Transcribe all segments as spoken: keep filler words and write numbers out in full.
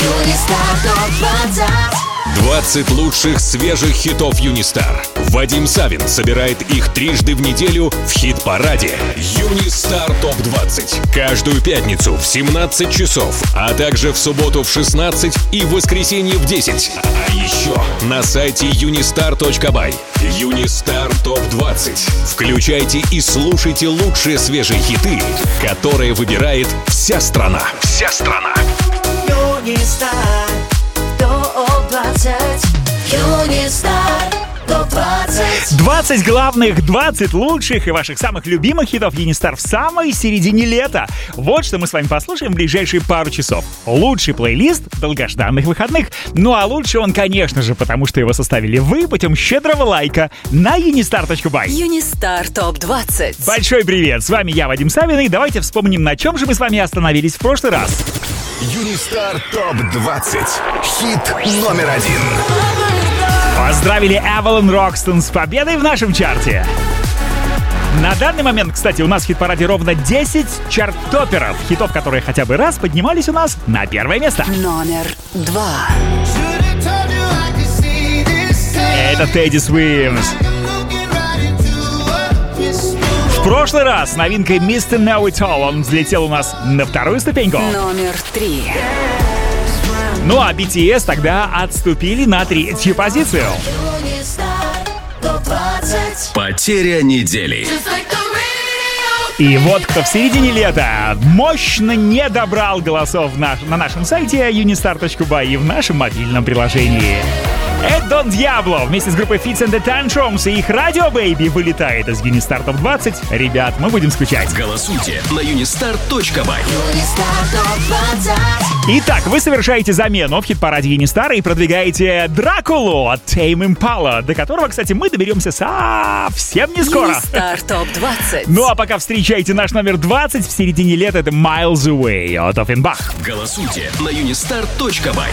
Юнистар топ двадцать. двадцать лучших свежих хитов Юнистар. Вадим Савин собирает их трижды в неделю в хит-параде Юнистар топ двадцать. Каждую пятницу в семнадцать часов, а также в субботу в шестнадцать и в воскресенье в десять. А еще на сайте юнистар точка бай. Юнистар топ двадцать. Включайте и слушайте лучшие свежие хиты, которые выбирает вся страна. Вся страна. Юнистар топ двадцать. Юнистар топ двадцать. двадцать главных, двадцать лучших и ваших самых любимых хитов Юнистар в самой середине лета. Вот что мы с вами послушаем в ближайшие пару часов. Лучший плейлист долгожданных выходных. Ну а лучше он, конечно же, потому что его составили вы путем щедрого лайка на юнистар точка бай. Юнистар топ двадцать. Большой привет, с вами я, Вадим Савин, и давайте вспомним, на чем же мы с вами остановились в прошлый раз. Юнистар топ двадцать. Хит номер один. Поздравили Avalon Roxton с победой в нашем чарте. На данный момент, кстати, у нас в хит-параде ровно десять чарт-топеров, хитов, которые хотя бы раз поднимались у нас на первое место. Номер два. Это Тедди Свимс. В прошлый раз новинкой мистер Know It All он взлетел у нас на вторую ступеньку. Номер три. Ну а би ти эс тогда отступили на третью позицию. Потеря недели. И вот кто в середине лета мощно не добрал голосов на, на нашем сайте юнистар точка бай и в нашем мобильном приложении. Это Дон Диабло вместе с группой Fits and the Tantrums и их Radio Baby вылетает из Юнистар топ двадцать. Ребят, мы будем скучать. Голосуйте на юнистар точка бай. Итак, вы совершаете замену в хит-параде Юнистар и продвигаете Дракулу от Tame Impala, до которого, кстати, мы доберемся совсем не скоро. Юнистар топ двадцать. Ну а пока встречайте наш номер двадцать в середине лета, это Miles Away от Offenbach. Голосуйте на юнистар точка бай.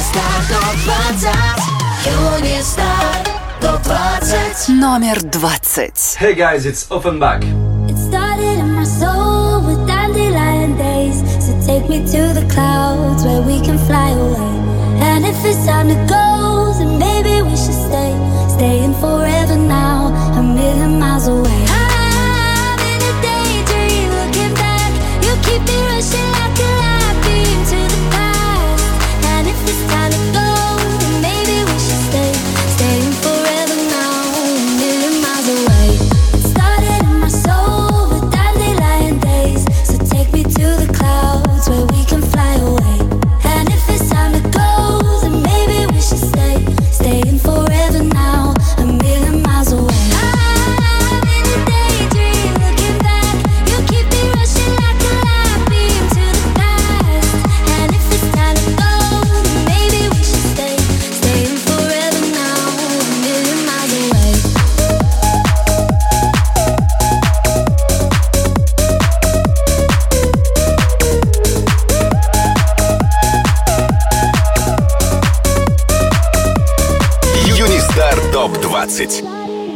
Номер двадцать. Hey guys, it's Offenbach. It started in my soul with dandelion days. So take me to the clouds where we can fly away. And if it's time to go, then maybe we should stay. Staying forever now, a million miles away. I'm in a daydream looking back. You keep me rushing like a light beam to the past. And if it's time to go, then maybe we should stay. Staying forever now, a million miles away. It started in my soul with dandelion days. So take me to the clouds where we can fly away. And if it's time to go, then maybe we should stay. Staying forever now, a million miles away. I'm in a daydream looking back. You keep me rushing like a light beam to the past. And if it's time to go, then maybe we should stay. Staying forever now, a million miles away. Юнистар топ двадцать.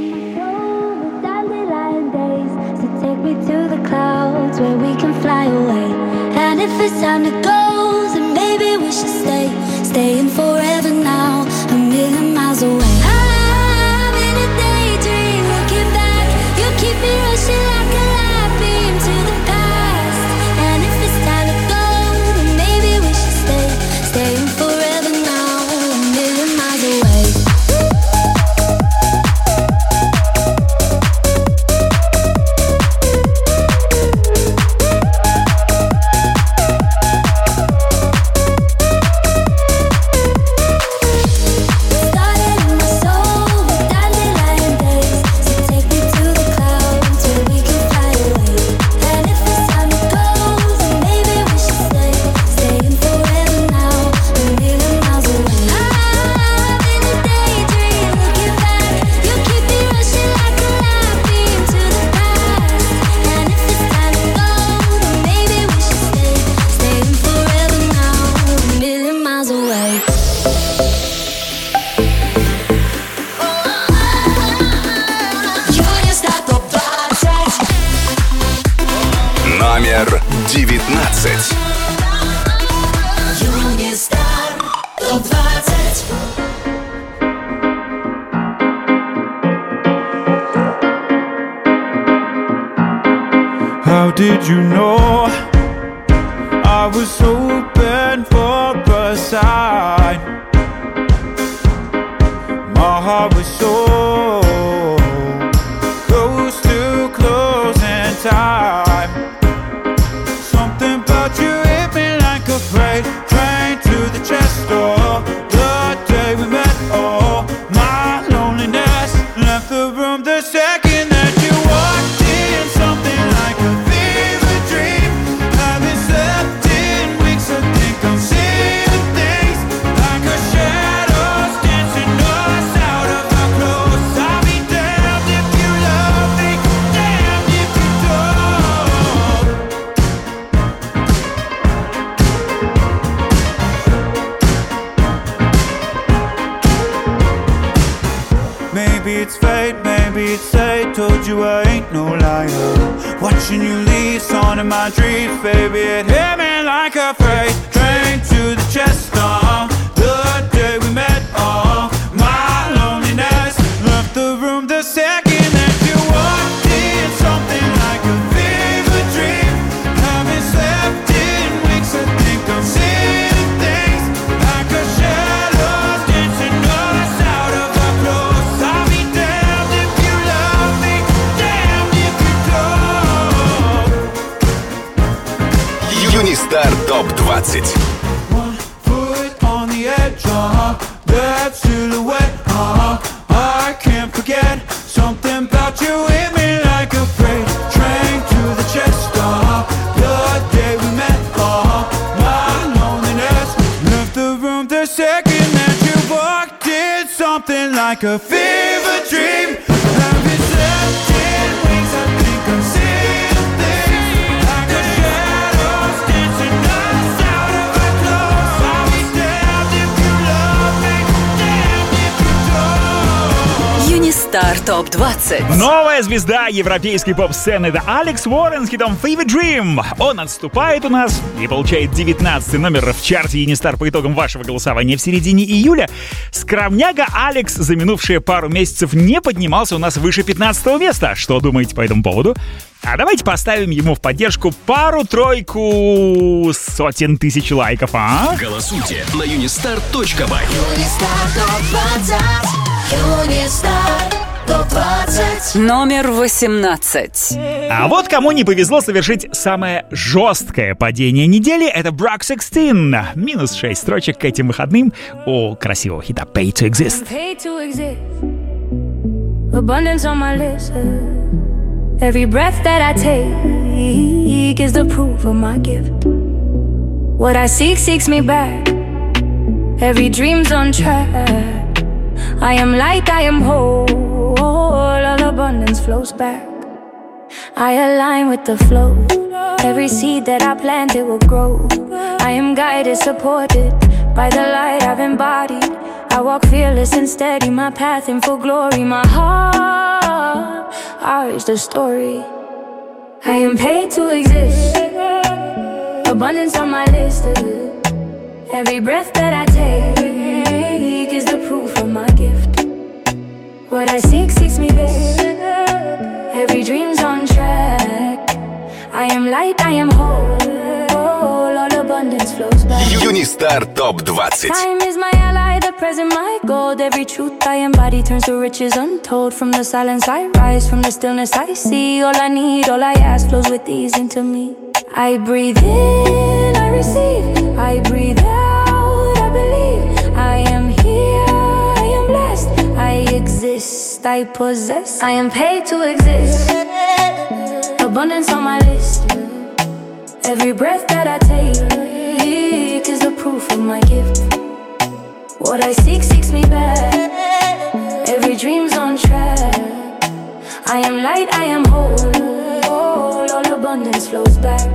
Dandelion days, so take me to the clouds where we can fly away. And if it's time to go, then maybe we should stay. Staying forever now, a million miles away. I'm in a daydream looking back. You keep me rushing like a light beam to the past. And if it's time to go, then maybe we should stay. Staying forever now, a million miles away. Started in my soul with dandelion days. So take me to the clouds where we can fly away. And if it's time to go, then maybe we should stay. Staying forever now, a million miles away. I'm in a daydream looking back. You keep me rushing like a light beam to the past. And if it's time to go, then maybe we should stay. Staying forever now, a million miles away. Юнистар топ двадцать. Номер девятнадцать. Юнистар Did you know I was hoping for a sign? My heart was so close to closing time. Something about you hit me like a freight train to the chest door. The day we met, oh, my loneliness left the room the second that you walked in. Something like a fever dream. Haven't slept in weeks, I think I'm seeing things like a shadows dancing us out of our clothes. I'll be damned if you love me, damned if you don't. Maybe it's fate, maybe it's fate. Told you I ain't no liar. Watching you leave, song in my dreams, baby. It hit me like a freight train to the chest. Uh, the day we met, oh, my loneliness left the room the second that you walked in. Something like a fever dream. Haven't slept in weeks, I think I'm seeing things like a shadows dancing us out of our clothes. I'll be damned if you love me, damned if you don't. Юнистар топ двадцать. One foot on the edge, uh-huh, that silhouette, uh-huh, I can't forget. Something about you hit me like a freight train to the chest, uh-huh, the day we met, uh-huh, my loneliness left the room the second that you walked in. Something like a fever dream. Haven't slept in weeks, I think I'm seeing things like a shadows dancing us out of our clothes. I'll be damned if you love me, damned if you don't. Юнистар топ двадцать. Новая звезда европейской поп-сцены — это Алекс Уоррен с хитом Fever Dream. Он отступает у нас и получает девятнадцатый номер в чарте Юнистар по итогам вашего голосования в середине июля. Скромняга Алекс за минувшие пару месяцев не поднимался у нас выше пятнадцатого места. Что думаете по этому поводу? А давайте поставим ему в поддержку пару-тройку сотен тысяч лайков, а? Голосуйте на юнистар точка бай. Юнистар топ двадцать. Юнистар топ двадцать. Номер восемнадцать. А вот кому не повезло совершить самое жесткое падение недели — это Брак Секстин. Минус шесть строчек к этим выходным у красивого хита Pay to Exist. Pay to exist. Abundance on my list. Every breath that I take is the proof of my gift. What I seek seeks me back. Every dream's on track. I am light, I am whole. All abundance flows back. I align with the flow. Every seed that I plant, it will grow. I am guided, supported by the light I've embodied. I walk fearless and steady, my path in full glory. My heart, ours the story. I am paid to exist. Abundance on my list. Every breath that I take is the proof of my gift. What I seek seeks me best. Every dream's on track. I am light, I am whole. All abundance flows back. Юнистар топ двадцать. Time is my ally, the present my gold. Every truth I embody turns to riches untold. From the silence I rise, from the stillness I see. All I need, all I ask flows with ease into me. I breathe in, I receive. I breathe out, I believe. I am here, I am blessed. I exist, I possess. I am paid to exist. Abundance on my list. Every breath that I take is the proof of my gift. What I seek seeks me back. Every dream's on track. I am light, I am whole. All abundance flows back.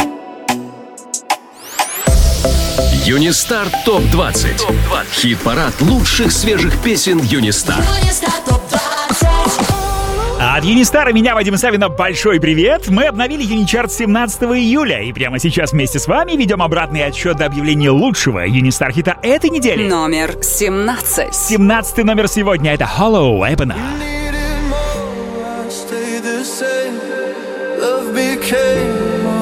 Юнистар топ двадцать. Хит-парад лучших свежих песен Юнистар. Юнистар топ двадцать. От Юнистара меня, Вадима Савина, большой привет! Мы обновили Юничарт семнадцатого июля, и прямо сейчас вместе с вами ведем обратный отсчет до объявления лучшего Юнистар хита этой недели. Номер семнадцать. семнадцатый номер сегодня — это Hollow Weapon. Love became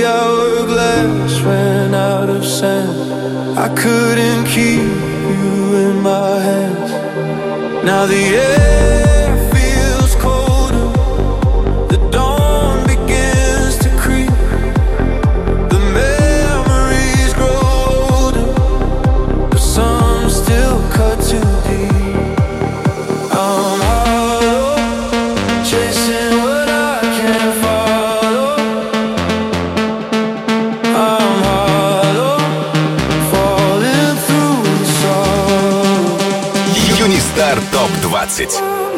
the hourglass ran out of sand. I couldn't keep you in my hands. Now the air feels colder, the dawn begins to creep, the memories grow older, but some still cut too deep. I'm hollow, chasing what I can't follow. I'm hollow, falling through the sorrow. Юнистар топ двадцать.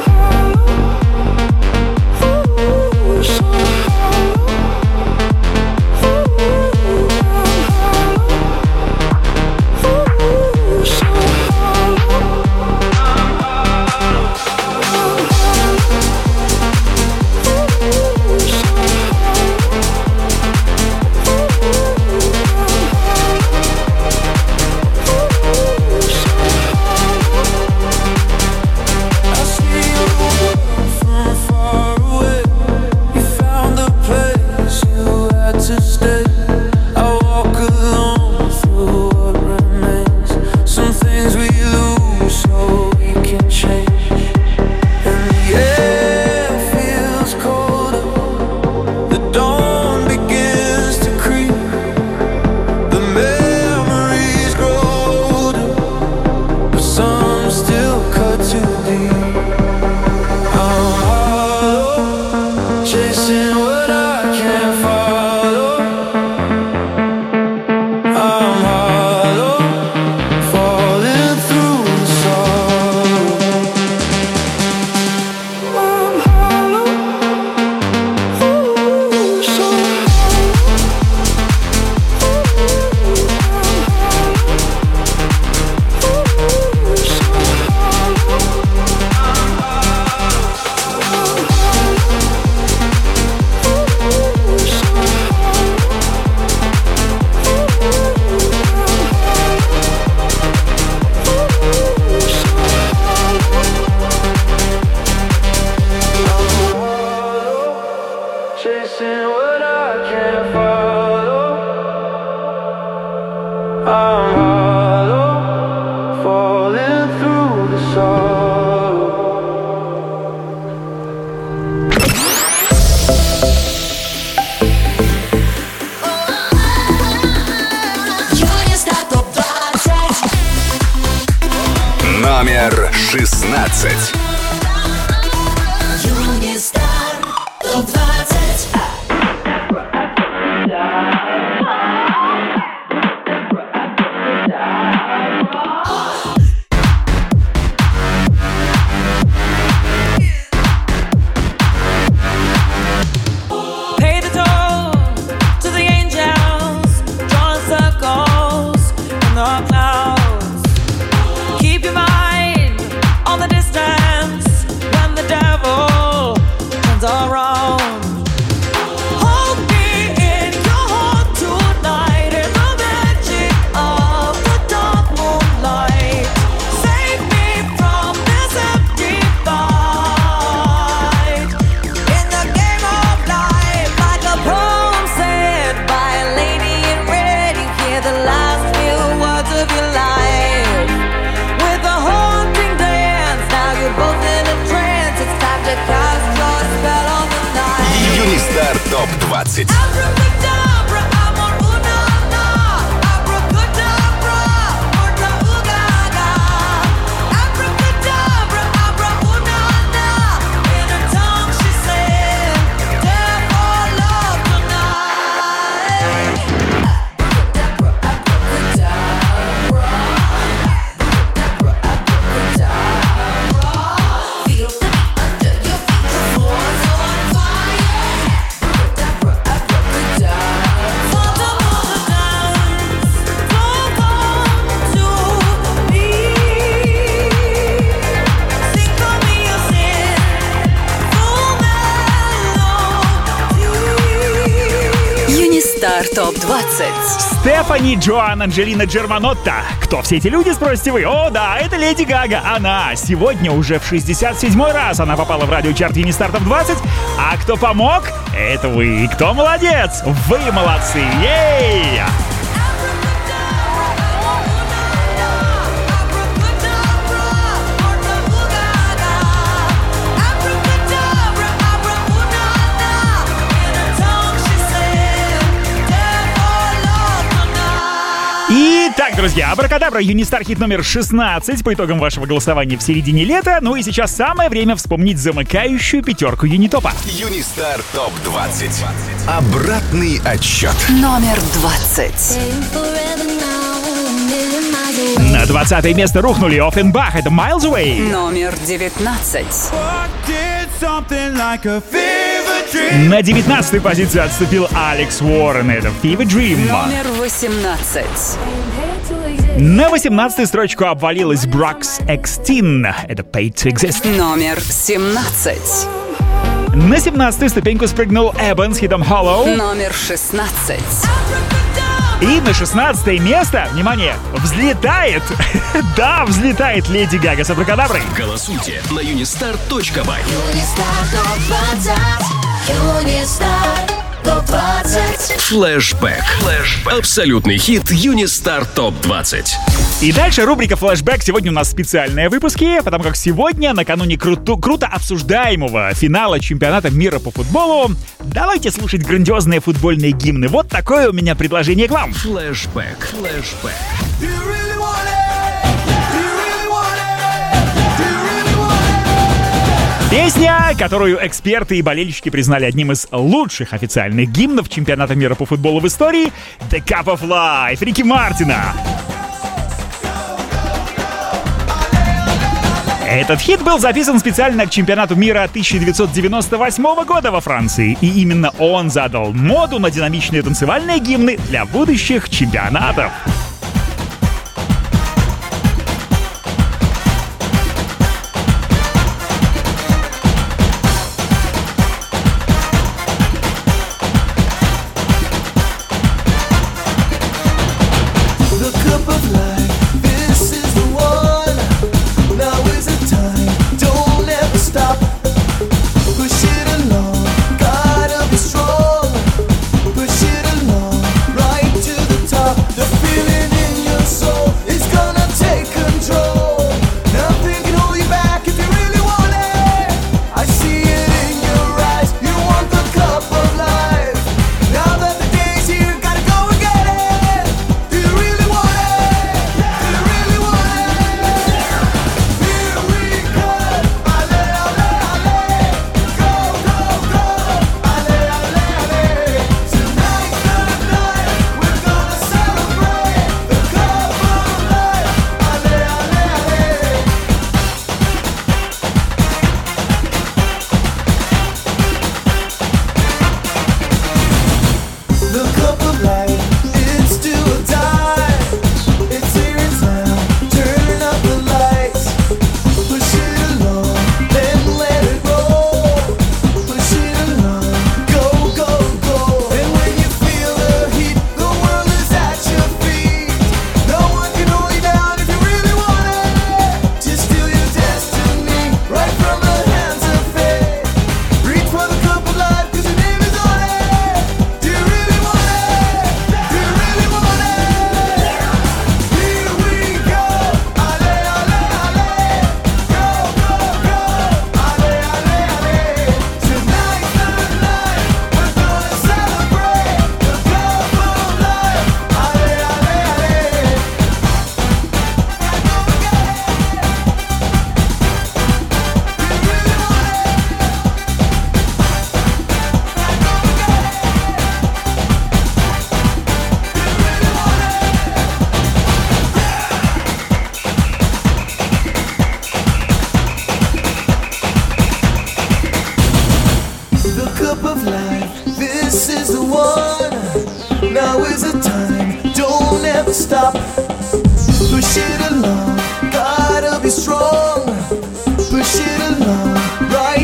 Номер шестнадцать. Юнистар топ двадцать. топ двадцать. Fire. Стар ТОП двадцать. Стефани Джоан Анджелина Джерманотта. Кто все эти люди, спросите вы? О, да, это Леди Гага. Она сегодня уже в шестьдесят седьмой раз она попала в радиочарт Юнистар ТОП двадцать. А кто помог? Это вы. Кто молодец? Вы молодцы. Ей! Итак, друзья, абракадабра, Юнистар хит номер шестнадцать по итогам вашего голосования в середине лета. Ну и сейчас самое время вспомнить замыкающую пятерку Юнитопа. Юнистар ТОП двадцать. Обратный отсчет. Номер двадцать. На двадцатое место рухнули Оффенбах, это Miles Away. Номер девятнадцать. На девятнадцатой позиции отступил Алекс Уоррен, это Fever Dream. Номер восемнадцать. На восемнадцатой строчку обвалилась Брокс Экстин, это Paid to Exist. Номер семнадцать. На семнадцатую ступеньку спрыгнул Эббен с хитом Hollow. Номер шестнадцать. И на шестнадцатое место, внимание, взлетает, да, взлетает Леди Гага с абракадаброй. Голосуйте на юнистар точка бай. Флэшбэк. Флэшбэк. Абсолютный хит Юнистар ТОП двадцать. И дальше рубрика «Флэшбэк». Сегодня у нас специальные выпуски, потому как сегодня, накануне круту, круто обсуждаемого финала чемпионата мира по футболу, давайте слушать грандиозные футбольные гимны. Вот такое у меня предложение к вам. Флэшбэк. Флэшбэк. Песня, которую эксперты и болельщики признали одним из лучших официальных гимнов чемпионата мира по футболу в истории, The Cup of Life Рики Мартина. Этот хит был записан специально к чемпионату мира тысяча девятьсот девяносто восьмого года во Франции, и именно он задал моду на динамичные танцевальные гимны для будущих чемпионатов.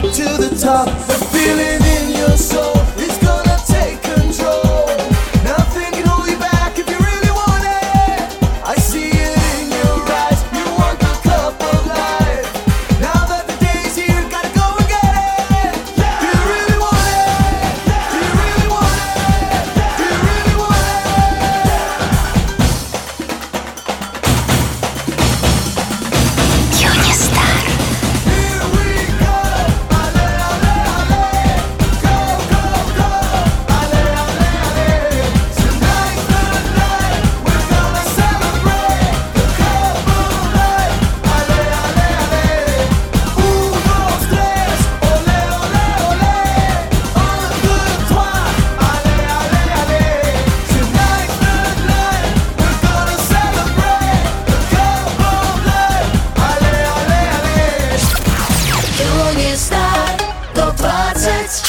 top. The feeling in your soul is gonna take control. Nothing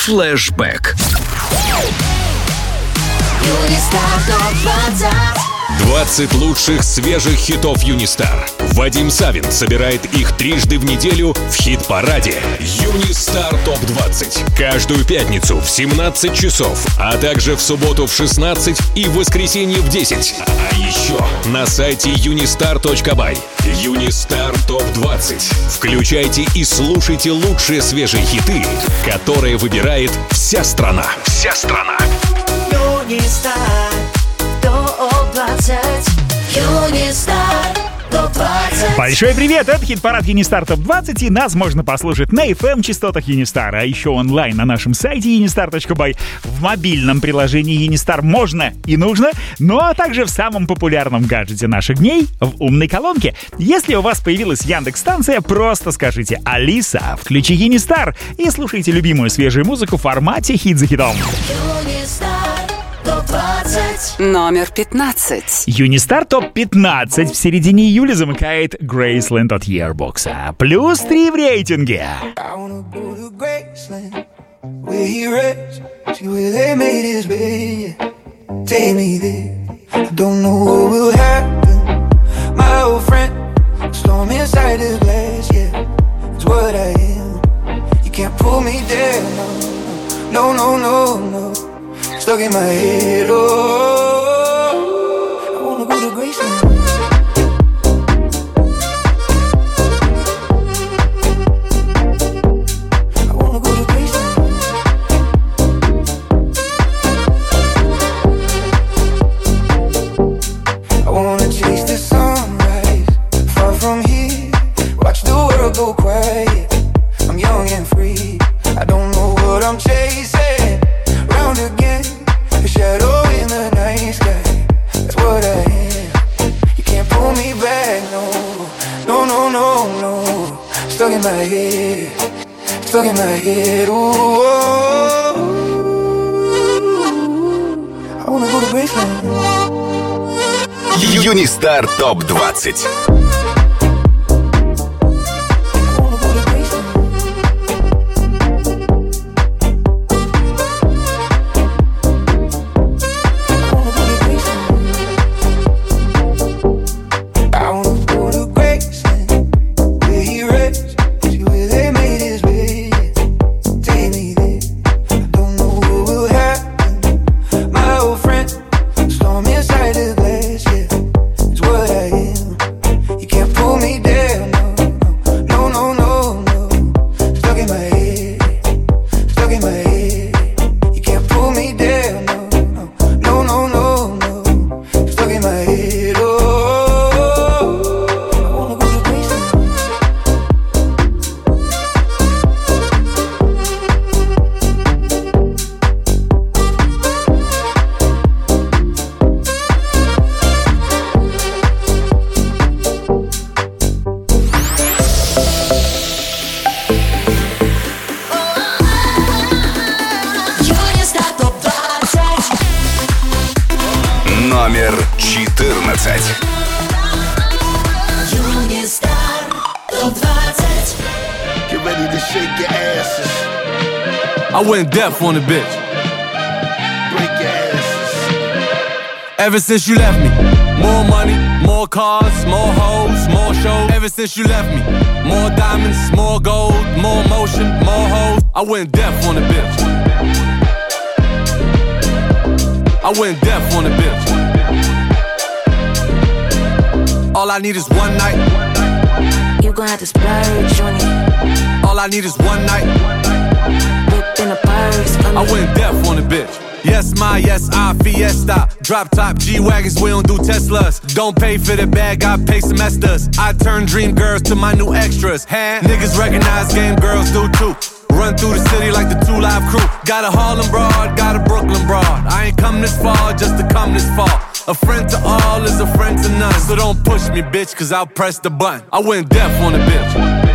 Флэшбэк. Юнистар топ двадцать. двадцать лучших свежих хитов Юнистар. Вадим Савин собирает их трижды в неделю в хит-параде Юнистар топ двадцать. Каждую пятницу в семнадцать часов, а также в субботу в шестнадцать и в воскресенье в десять. А еще на сайте юнистар точка бай. Юнистар топ двадцать. Включайте и слушайте лучшие свежие хиты, которые выбирает вся страна. Вся страна. Юнистар топ двадцать. Юнистар топ двадцать. Большой привет! Это хит-парад Юнистар топ двадцать, и нас можно послушать на эф эм-частотах Юнистар, а еще онлайн на нашем сайте юнистар точка бай, в мобильном приложении Юнистар можно и нужно, ну а также в самом популярном гаджете наших дней — в умной колонке. Если у вас появилась Яндекс-станция, просто скажите: «Алиса, включи Юнистар» и слушайте любимую свежую музыку в формате хит за хитом. Юнистар топ двадцать. Номер пятнадцать. Юнистар топ пятнадцать в середине июля замыкает Грейсленд от Yearbox. Плюс три в рейтинге. I wanna go to Graceland, where he rests, see where they made his bed. Yeah. Take me there. I don't know what will happen. My old friend, storm inside the glass. Yeah, it's what I am. You can't pull me down. No, no, no, no, no. Stuck in my head. Oh, I wanna go to Graceland. Go quiet, I'm young and free. I don't know what I'm chasing. Round again, a shadow in the night sky. That's what I am. You can't pull me back, no, no, no, no, no. Stuck in my head, stuck in my head. Ooh, I wanna go to Graceland. Юнистар топ двадцать. Номер четырнадцать. Юнистар топ двадцать. Get ready to shake your asses. I went deaf on the bitch. Break your asses. Ever since you left me, more money, more cars, more hoes, more shows. Ever since you left me, more diamonds, more gold, more motion, more hoes. I went deaf on the bitch. I went deaf on the bitch. All I need is one night. You gon' have to splurge on it. All I need is one night. Whip in a purse. I went deaf on the bitch. Yes, my, yes, I, Fiesta. Drop top G-Wagons, we don't do Teslas. Don't pay for the bag, I pay semesters. I turn dream girls to my new extras. Hand niggas recognize game girls do too. Run through the city like the two Live Crew. Got a Harlem broad, got a Brooklyn broad. I ain't come this far just to come this far. A friend to all is a friend to none. So don't push me, bitch, cause I'll press the button. I went deaf on the bitch.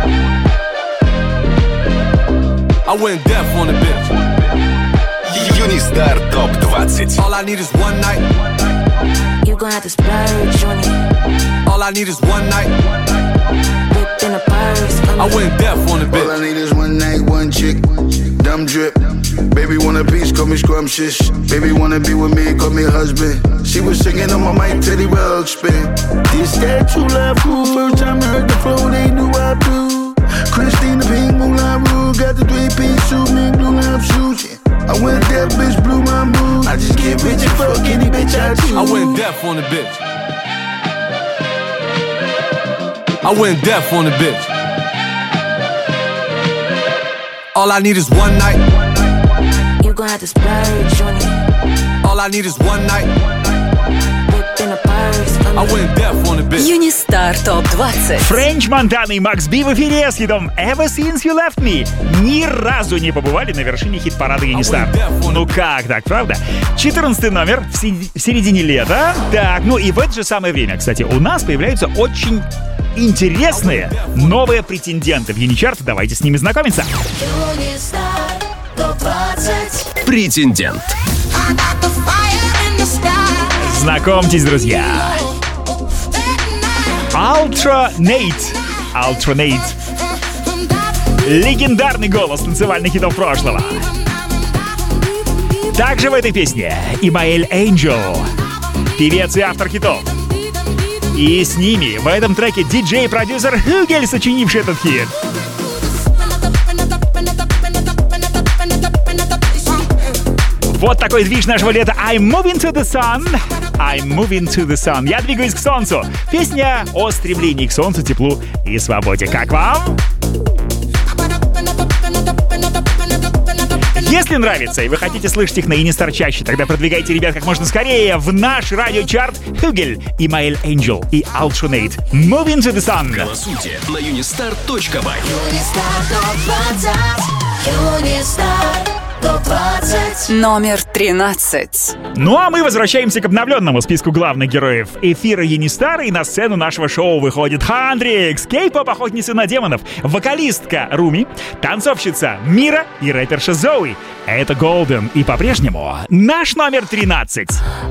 I went deaf on the bitch. Юнистар топ двадцать. All I need is one night. You gon' have to splurge on it. All I need is one night. Whip in a purse. I went deaf on the bitch. All I need is one night, one chick, dumb drip. Baby want a piece, call me scrumptious. Baby wanna be with me, call me husband. She was singing on my mic, Teddy Ruxpin. This that true love cool. First time I heard the flow, they knew I blew. Christina Pink, Moulin Rouge, got the three-piece suit, me blue love shoes. Yeah. I went deaf, bitch, blew my mood. I just get rich and fuck any bitch I choose. I went deaf on the bitch. I went deaf on the bitch. All I need is one night. You gon' have to splurge on it. All I need is one night. Whip in a purse for me. I went deaf on the bitch. Юнистар топ двадцать. Френч Монтана и Макс Би в эфире с хитом Ever Since You Left Me. Ни разу не побывали на вершине хит-парада Юнистар. Ну как так, правда? четырнадцатый номер в, си- в середине лета. Так, ну и в это же самое время, кстати, у нас появляются очень интересные новые претенденты в Юничарт. Давайте с ними знакомиться. Юнистар топ двадцать. Претендент. Знакомьтесь, друзья. Ultra Nate. Ultra Nate. Легендарный голос танцевальных хитов прошлого. Также в этой песне Имаэль Энджел, певец и автор хитов. И с ними в этом треке диджей и продюсер Хюгель, сочинивший этот хит. Вот такой движ нашего лета. I'm moving to the sun. I'm moving to the sun. Я двигаюсь к солнцу. Песня о стремлении к солнцу, теплу и свободе. Как вам? Если нравится и вы хотите слышать их на Юнистар чаще, тогда продвигайте ребят как можно скорее в наш радиочарт. Хюгель, Имаэль Энджел и Ultra Nate. Moving to the sun. Голосуйте на юнистар точка бай. Юнистар топ двадцать. Юнистар топ двадцать. Номер тринадцать. Ну а мы возвращаемся к обновленному списку главных героев эфира Юнистара, и на сцену нашего шоу выходит Хандрикс, кей-поп охотница на демонов, вокалистка Руми, танцовщица Мира и рэперша Зои. Это Golden, и по-прежнему наш номер тринадцать.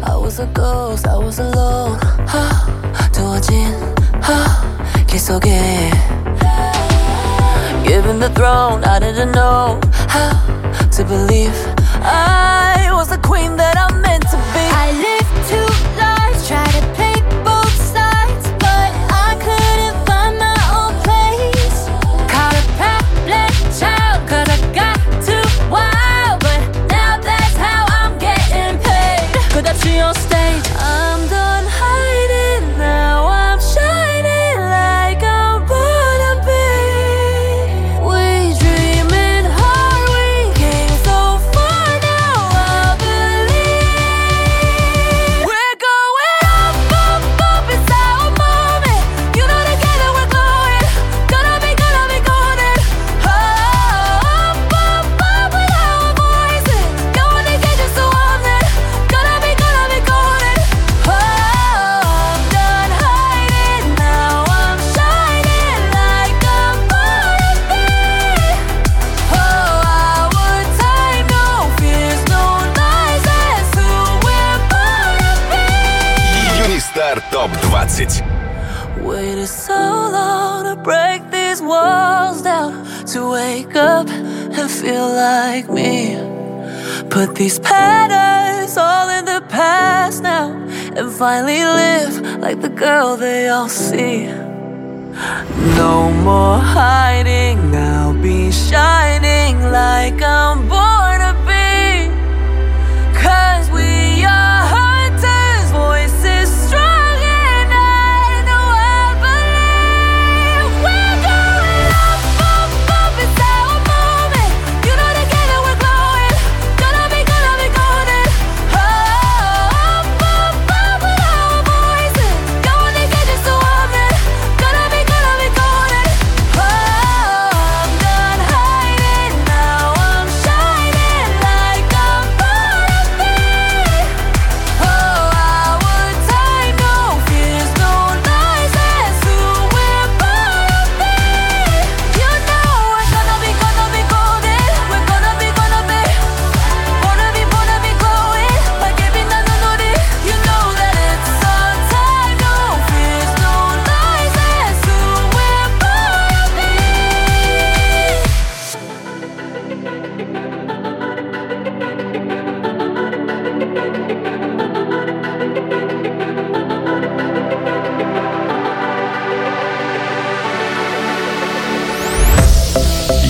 Given the throne, I didn't know how to believe I was the queen that I'm meant to be. I lived two lives, tried to play both sides, but I couldn't find my own place. Caught a problem child, cause I got too wild, but now that's how I'm getting paid. Could I see on stage? I'm done hiding, now I'm shining like I'm born to be. We dreaming hard, we came so far, now I believe. We're going up, up, up, it's our moment. You know together we're glowing. Gonna be, gonna be golden. Oh, up, up, up with our voices. Going to get you so on it. Gonna be, gonna be golden. Oh, I'm done hiding, now I'm shining like I'm born to be. Oh, our time, no fears, no lies, that's who we're born to be. Юнистар топ двадцать. Waited so long to break these walls down, to wake up and feel like me. Put these patterns all in the past now, and finally live like the girl they all see. No more hiding, I'll be shining like I'm born to be. Cause we are hunters, voices strong, and I know I believe. We're going up, up, up, it's our moment. You know together we're glowing. Gonna be, gonna be golden. Oh, up, up, up with our voices. Going to get you so on it. Gonna be, gonna be golden. Oh, I'm done hiding, now I'm shining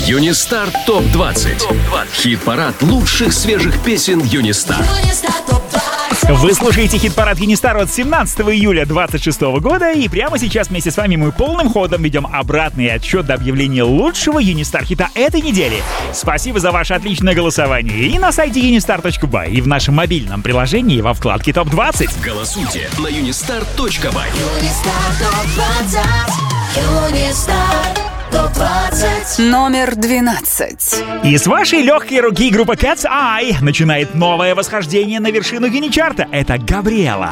Юнистар топ двадцать. Хит-парад лучших свежих песен Юнистар. Вы слушаете хит-парад Юнистар от семнадцатого июля двадцать шестого года, и прямо сейчас вместе с вами мы полным ходом ведем обратный отсчет до объявления лучшего Юнистар хита этой недели. Спасибо за ваше отличное голосование и на сайте юнистар точка бай, и в нашем мобильном приложении во вкладке топ двадцать. Голосуйте на юнистар точка бай. Номер двенадцать. И с вашей легкой руки группа Cat's Eye начинает новое восхождение на вершину Юничарта. Это Габриэла.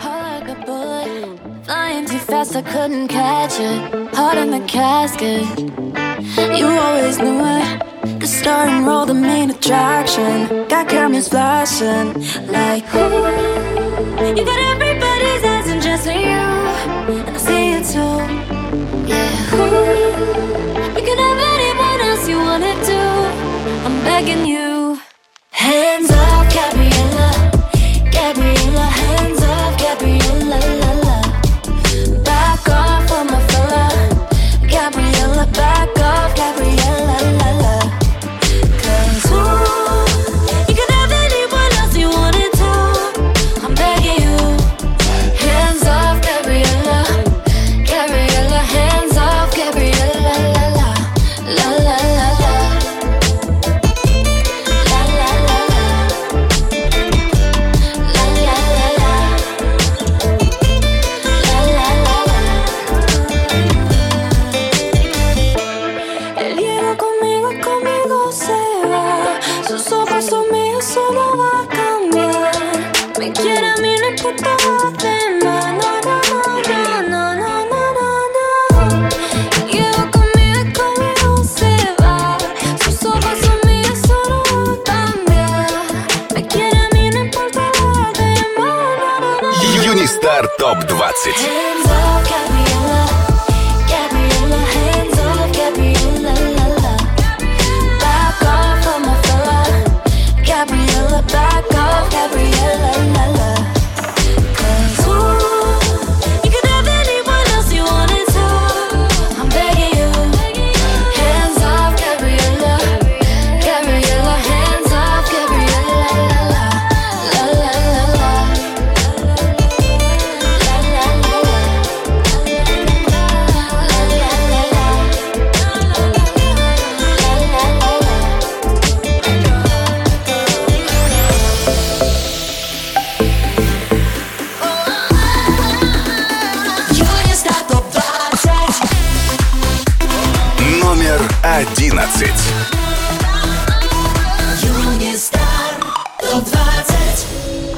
Flying too fast, I couldn't catch it. Heart in the casket. You always knew it. The star and roll, the main attraction. Got cameras flashing. Like, ooh. You got everybody's eyes and just for you. And I see it too. Yeah, ooh. You can have anyone else you wanted to. I'm begging you. Hands up, Gabriella. Gabriella, hands up, Gabriella, la la. Back off on my fella. Gabriella, back off, Gabriella, la la. Cause ooh, you can have anyone else you wanted to. I'm begging you. Hands off, Gabriella. Gabriella, hands off, Gabriella, la la. La la la la. La la la la. La la la la. La la la la. Él llega conmigo y conmigo se va. Sus ojos son míos, solo va a cambiar. Me quiere a mí, no importa lo demás. No, no, no, no, no, no, no, no. Él llega conmigo y conmigo se va. Sus ojos son míos, solo va a cambiar. Me quiere a mí, no importa lo demás. No, no, no. Юнистар топ двадцать. Hands off, Gabriella. Gabriella, hands off, Gabriella, la la. Back off on my fella. Gabriella, back off, Gabriella, la la. Cause ooh, you could have anyone else you wanted to. I'm begging you. Hands off, Gabriella. Gabriella, hands off, Gabriella, la la. La la la la. La la la la. La la la la. La la la la. Юнистар топ двадцать. Номер одиннадцать. Юнистар топ двадцать.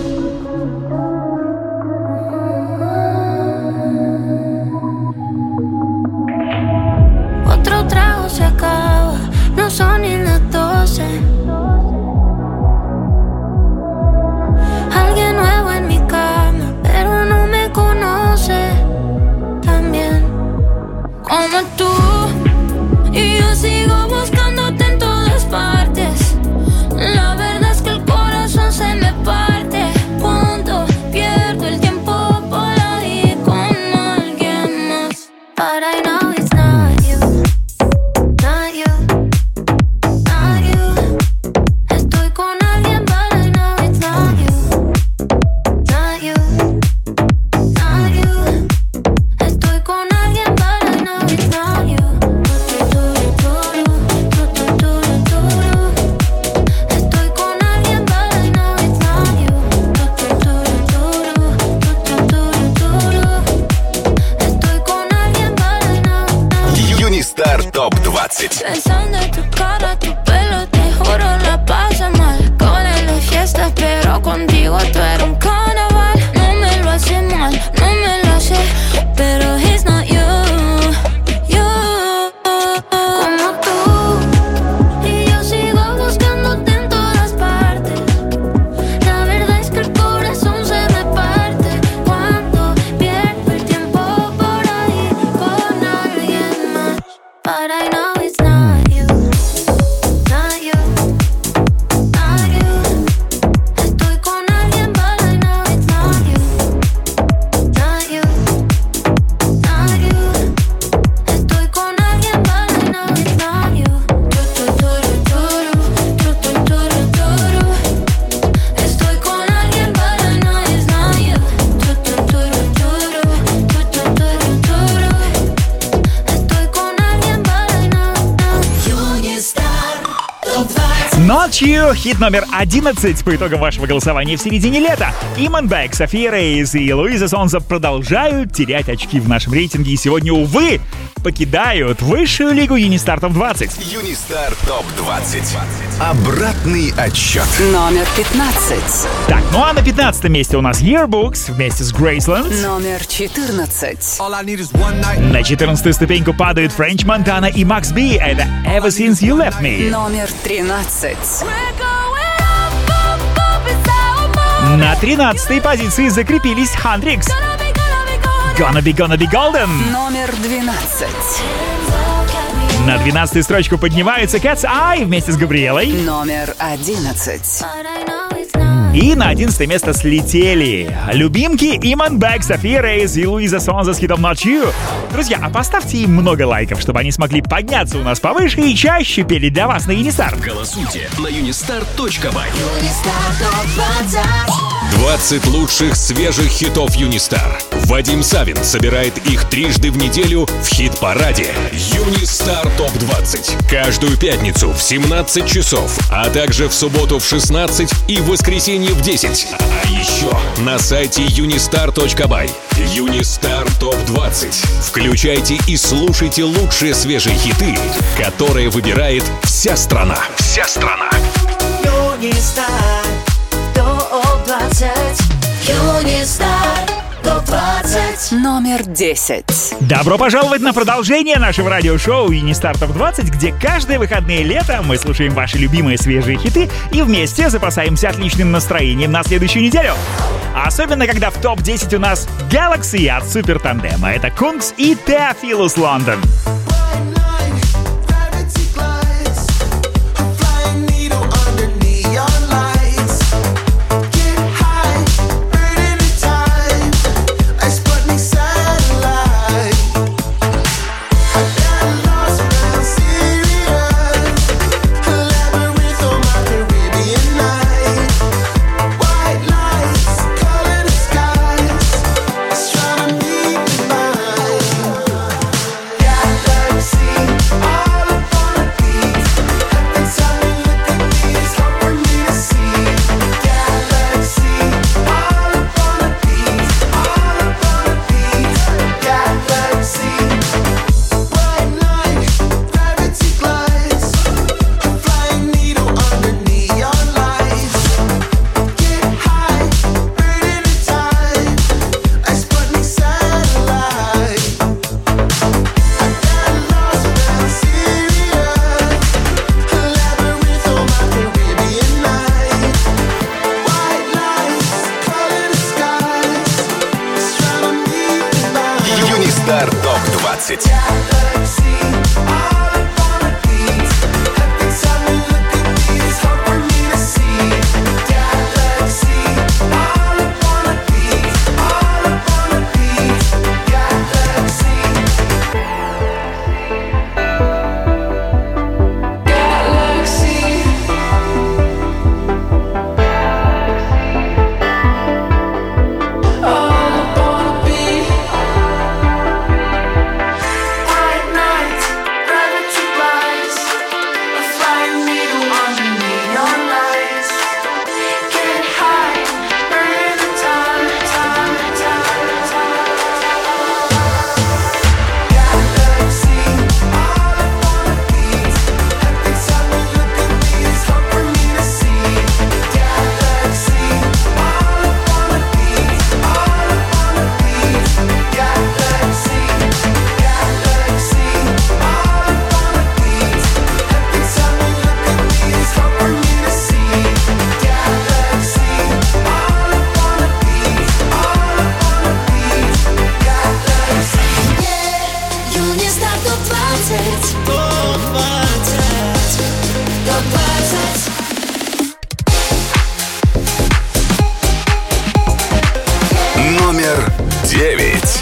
Otro trago se acaba, no son ni las doce. Alguien nuevo en mi cama, pero no me conoce tan bien como tú. Y yo sigo buscándote en todas partes. La verdad es que el corazón se me parte cuando pierdo el tiempo por ahí con alguien más. But I know it's not you, not you, not you. Estoy con alguien, but I know it's not you, not you, not you. Estoy con alguien, but I know it's not you. Estoy con alguien, but I know it's not you. Estoy con alguien, but I know it's not you. Юнистар топ двадцать. Pensando en tu cara, tu pelo, te juro la paso mal. Con él es fiesta, pero contigo tú eres un carnaval. No me lo hace mal, no me lo hace, pero he's not you, you. Como tú. Y yo sigo buscándote en todas partes. La verdad es que el corazón se me parte cuando pierdo el tiempo por ahí con alguien más. But I know it's not you, not you, not you. Estoy con alguien, but I know Not You, хит номер одиннадцать по итогам вашего голосования в середине лета. Иман Бек, София Рейс и Луиза Сонза продолжают терять очки в нашем рейтинге и сегодня, увы, покидают высшую лигу Юнистар топ двадцать. Юнистар топ двадцать. Обратный отсчет. Номер пятнадцать. Так, ну а на пятнадцатом месте у нас Yearbooks вместе с Graceland. Номер четырнадцать. На четырнадцатую ступеньку падают Френч Монтана и Макс Би. Это Ever Since You Left Me. Номер тринадцать. На тринадцатой позиции закрепились Хандрикс. Gonna be, gonna be golden. Номер двенадцать. На двенадцатую строчку поднимаются Cat's Eye вместе с Габриэлой. Номер одиннадцать. И на одиннадцатое место слетели любимки Иман Бек, София Рейс и Луиза Сонза с хитом Not You. Друзья, а поставьте им много лайков, чтобы они смогли подняться у нас повыше и чаще пели для вас на Юнистар. Голосуйте на юнистар точка бай. двадцать лучших свежих хитов Юнистар. Вадим Савин собирает их трижды в неделю в хит-параде Юнистар топ двадцать. Каждую пятницу в семнадцать часов, а также в субботу в шестнадцать и в воскресенье в десять. А еще на сайте юнистар точка бай. Юнистар топ двадцать. Включайте и слушайте лучшие свежие хиты, которые выбирает вся страна. Вся страна. Юнистар топ двадцать. Юнистар топ двадцать. Номер десять. Добро пожаловать на продолжение нашего радиошоу Юнистар топ двадцать, где каждые выходные лета мы слушаем ваши любимые свежие хиты и вместе запасаемся отличным настроением на следующую неделю. Особенно, когда в топ десять у нас Galaxy от Супер Тандема. Это Kungs и Theophilus London. Юнистар топ двадцать. Номер девять.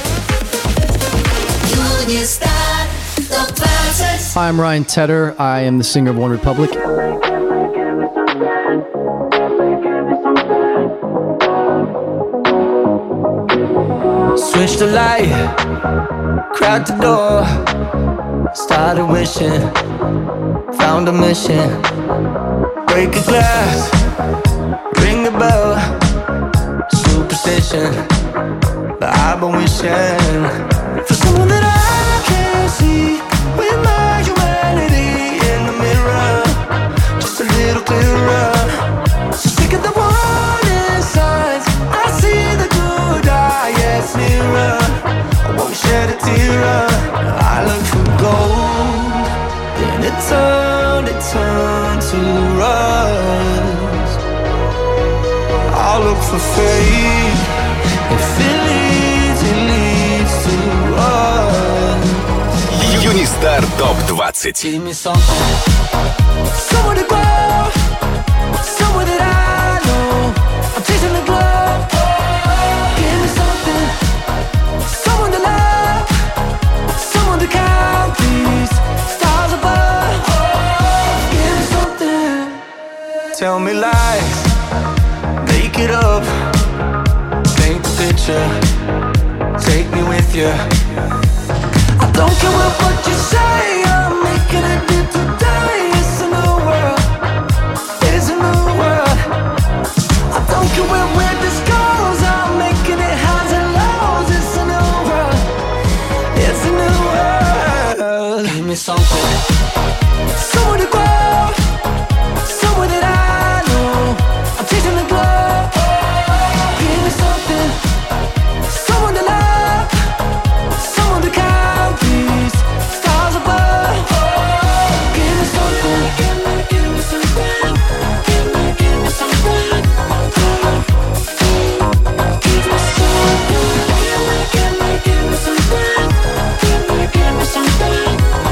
Hi, I'm Ryan Tedder. I am the singer of One Republic. Switched the light, cracked the door, started wishing, found a mission. break a glass, ring a bell. Superstition, but I've been wishing for someone that I can't see, with my humanity in the mirror, just a little clearer. So sick of the warning signs, I see the good, ah, yes, nearer. I won't shed a tear. I look for gold, then it turned, it turned to rust. I look for faith, if it leads, it leads to us. Юнистар топ двадцать. Give me something, somewhere to grow, somewhere that I know. I'm chasing the glow. Give me something, someone to love, someone to count these stars above. Give me something, tell me lies, make it up, paint the picture, take me with you. I don't care what you say, I'm making it new today. It's a new world, it's a new world. I don't care where, where this goes, I'm making it highs and lows. It's a new world, it's a new world. Give me something, somewhere to grow, somewhere that I know. I'm chasing the glow. Give me something, someone to love, someone to count these stars above. Give me something, give me, give me something, give me, give me something. Give me something, give me, give me, give me something, give me, give me something.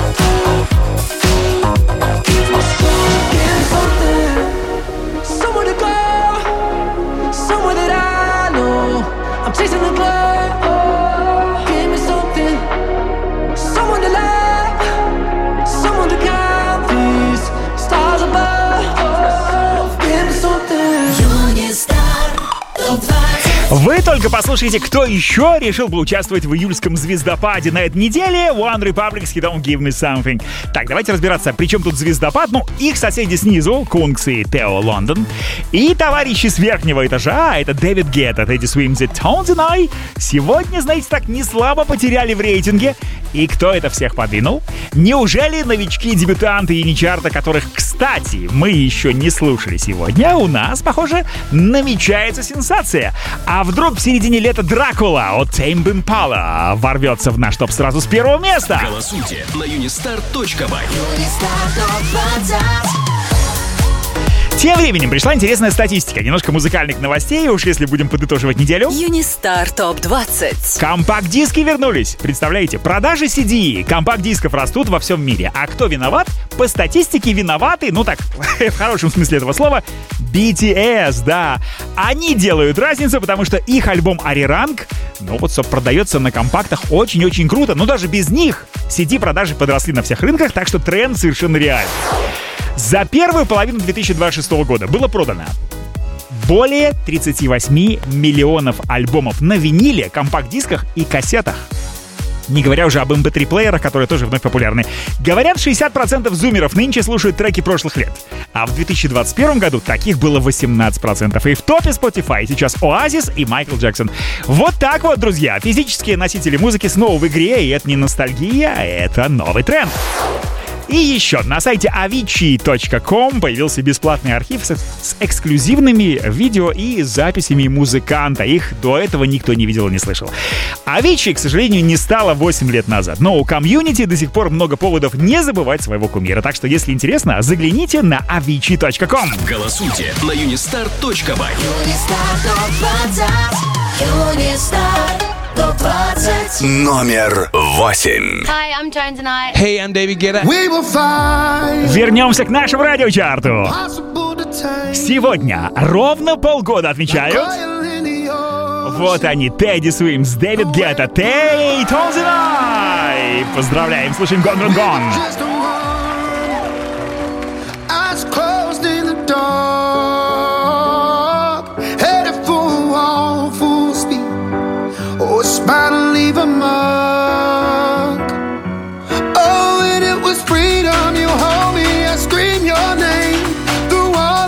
Give me something, give me something, somewhere to go, somewhere that I know. I'm chasing the glow. Give me something, someone to love, someone to count these stars above. Give me something. Юнистар топ двадцать. Вы только послушайте, кто еще решил поучаствовать в июльском звездопаде на этой неделе. One Republic с хитом Give Me Something. Так, давайте разбираться, при чем тут звездопад. Ну, их соседи снизу, Кунгс и Тео Лондон. И товарищи с верхнего этажа, это Дэвид Гетта, Teddy Swims и Tones and I, сегодня, знаете, так не слабо потеряли в рейтинге. И кто это всех подвинул? Неужели новички-дебютанты и чарта, которых, кстати, мы еще не слушали сегодня, у нас, похоже, намечается сенсация. А вдруг в середине лета Дракула от Tame Impala ворвется в наш топ сразу с первого места? Голосуйте на юнистар точка бай. Тем временем пришла интересная статистика. Немножко музыкальных новостей, уж если будем подытоживать неделю. Юнистар топ двадцать. Компакт-диски вернулись. Представляете, продажи си ди, компакт-дисков растут во всем мире. А кто виноват? По статистике виноваты, ну так, в хорошем смысле этого слова, би ти эс, да. Они делают разницу, потому что их альбом Ариранг, ну вот, собственно, продается на компактах очень-очень круто. Но даже без них си ди-продажи подросли на всех рынках, так что тренд совершенно реальный. За первую половину две тысячи двадцать шестого года было продано более тридцать восемь миллионов альбомов на виниле, компакт-дисках и кассетах. Не говоря уже об эм пэ три-плеерах, которые тоже вновь популярны. Говорят, шестьдесят процентов зумеров нынче слушают треки прошлых лет. А в две тысячи двадцать первом году таких было восемнадцать процентов. И в топе Spotify сейчас Oasis и Майкл Джексон. Вот так вот, друзья. Физические носители музыки снова в игре, и это не ностальгия, это новый тренд. И еще на сайте авичи точка ком появился бесплатный архив с, с эксклюзивными видео и записями музыканта. Их до этого никто не видел и не слышал. Avicii, к сожалению, не стало восемь лет назад, но у комьюнити до сих пор много поводов не забывать своего кумира. Так что, если интересно, загляните на авичи точка ком. Голосуйте на юнистар точка бай. Номер восемь. Hi, I'm Jones and I. Hey, I'm David Guetta. We will find Вернемся к нашему радиочарту. Сегодня ровно полгода отмечают. Вот они, Teddy Swims, Дэвид Гетта, Tay, Tones and I. Поздравляем, слушаем Gone, Gone, Gone. Eyes closed in the dark, headed for a wall, full speed. Oh, it's bound to leave a mark. Oh, and it was freedom. You hold me, I scream your name. The wall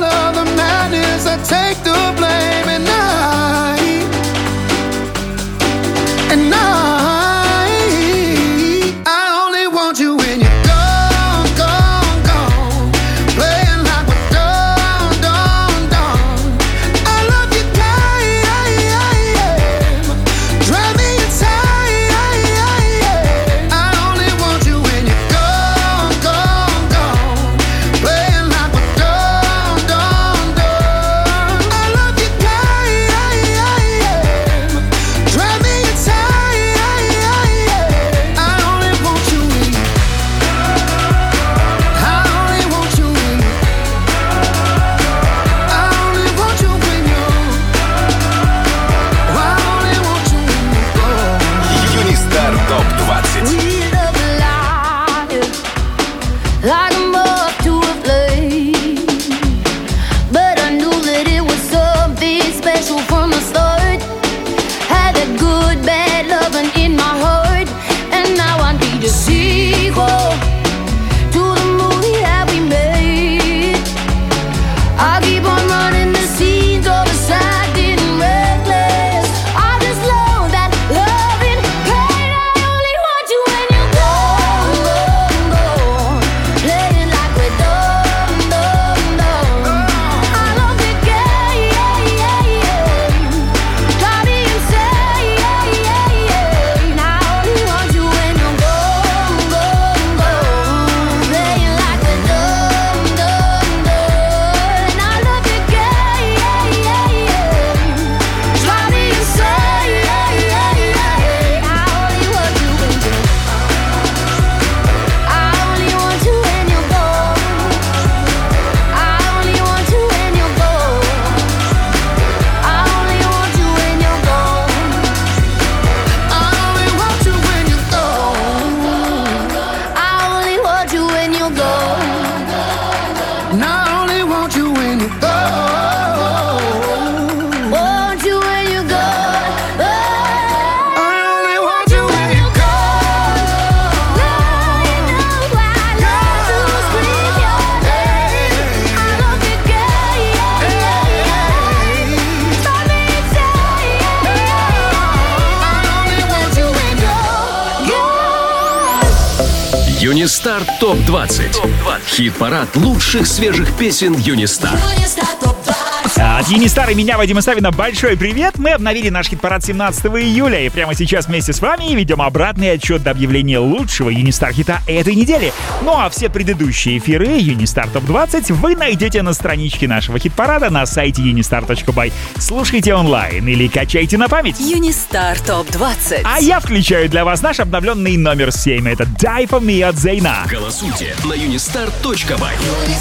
Юнистар топ двадцать. Хит-парад лучших свежих песен Юнистар. От Юнистар и меня, Вадима Савина, большой привет! Мы обновили наш хит-парад семнадцатого июля и прямо сейчас вместе с вами ведем обратный отчет до объявления лучшего Юнистар хита этой недели. Ну а все предыдущие эфиры Юнистар топ двадцать вы найдете на страничке нашего хит-парада на сайте юнистар точка бай. Слушайте онлайн или качайте на память. Юнистар топ двадцать. А я включаю для вас наш обновленный номер семь. Это Die For Me от Зейна. Голосуйте на юнистар точка бай.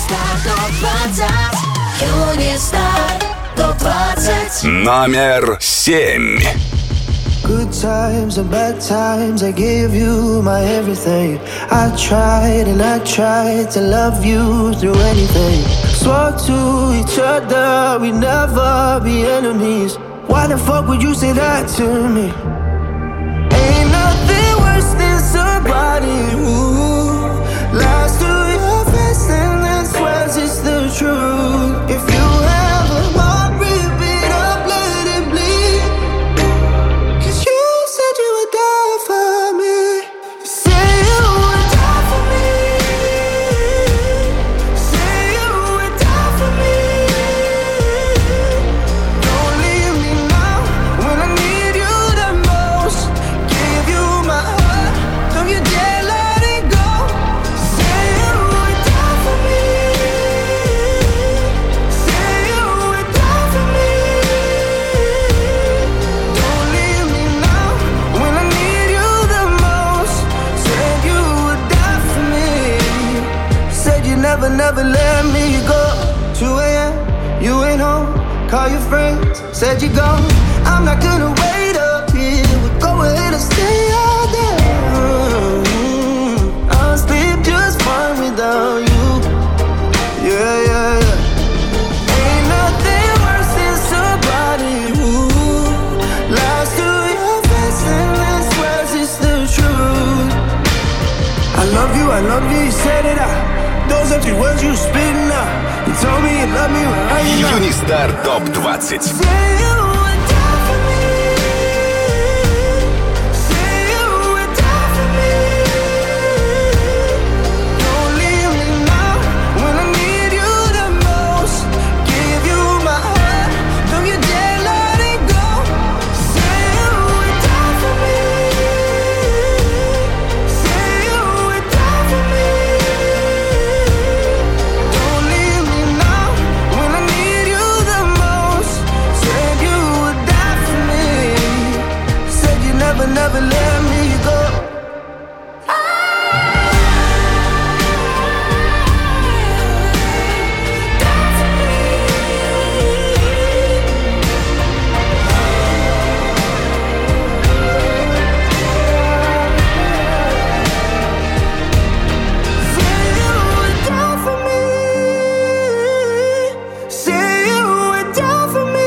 Номер семь. Good times and bad times, I gave you my everything. I tried and I tried to love you through anything. Swore to each other we'd never be enemies. Why the fuck would you say that to me? Ain't nothing worse than somebody who lies to your face and then swears it's the truth. If you have a heart, rip it up, let it bleed. Cause you said you would die for me. Say you would die for me. Say you would die for me. Don't leave me now when I need you the most. Give you my heart, don't you dare let it go. Say you would die for me. Say you would die for me. Don't leave me now when I need you the most. Said you would die for me. Said you never, never let me go. two a.m. you ain't home. Call your friends, said you gone. I'm not gonna wait up here. We'll go ahead and stay all day. Mm, I'll sleep just fine without you. Yeah, yeah, yeah. Ain't nothing worse than somebody who lies to your face and then swears it's the truth. I love you, I love you, you said it out. Those empty words you spitting out. You told me you love me when I ain't not. Юнистар топ двадцать. Say you would die for me. Say you would die for me. Don't leave me now when I need you the most. Give you my heart, don't you dare let it go. Say you would die for me. Say you would die for me. Don't leave me now when I need you the most. Said you would die for me. Said you never, never let me go. Say you would die for me. Say you would die for me.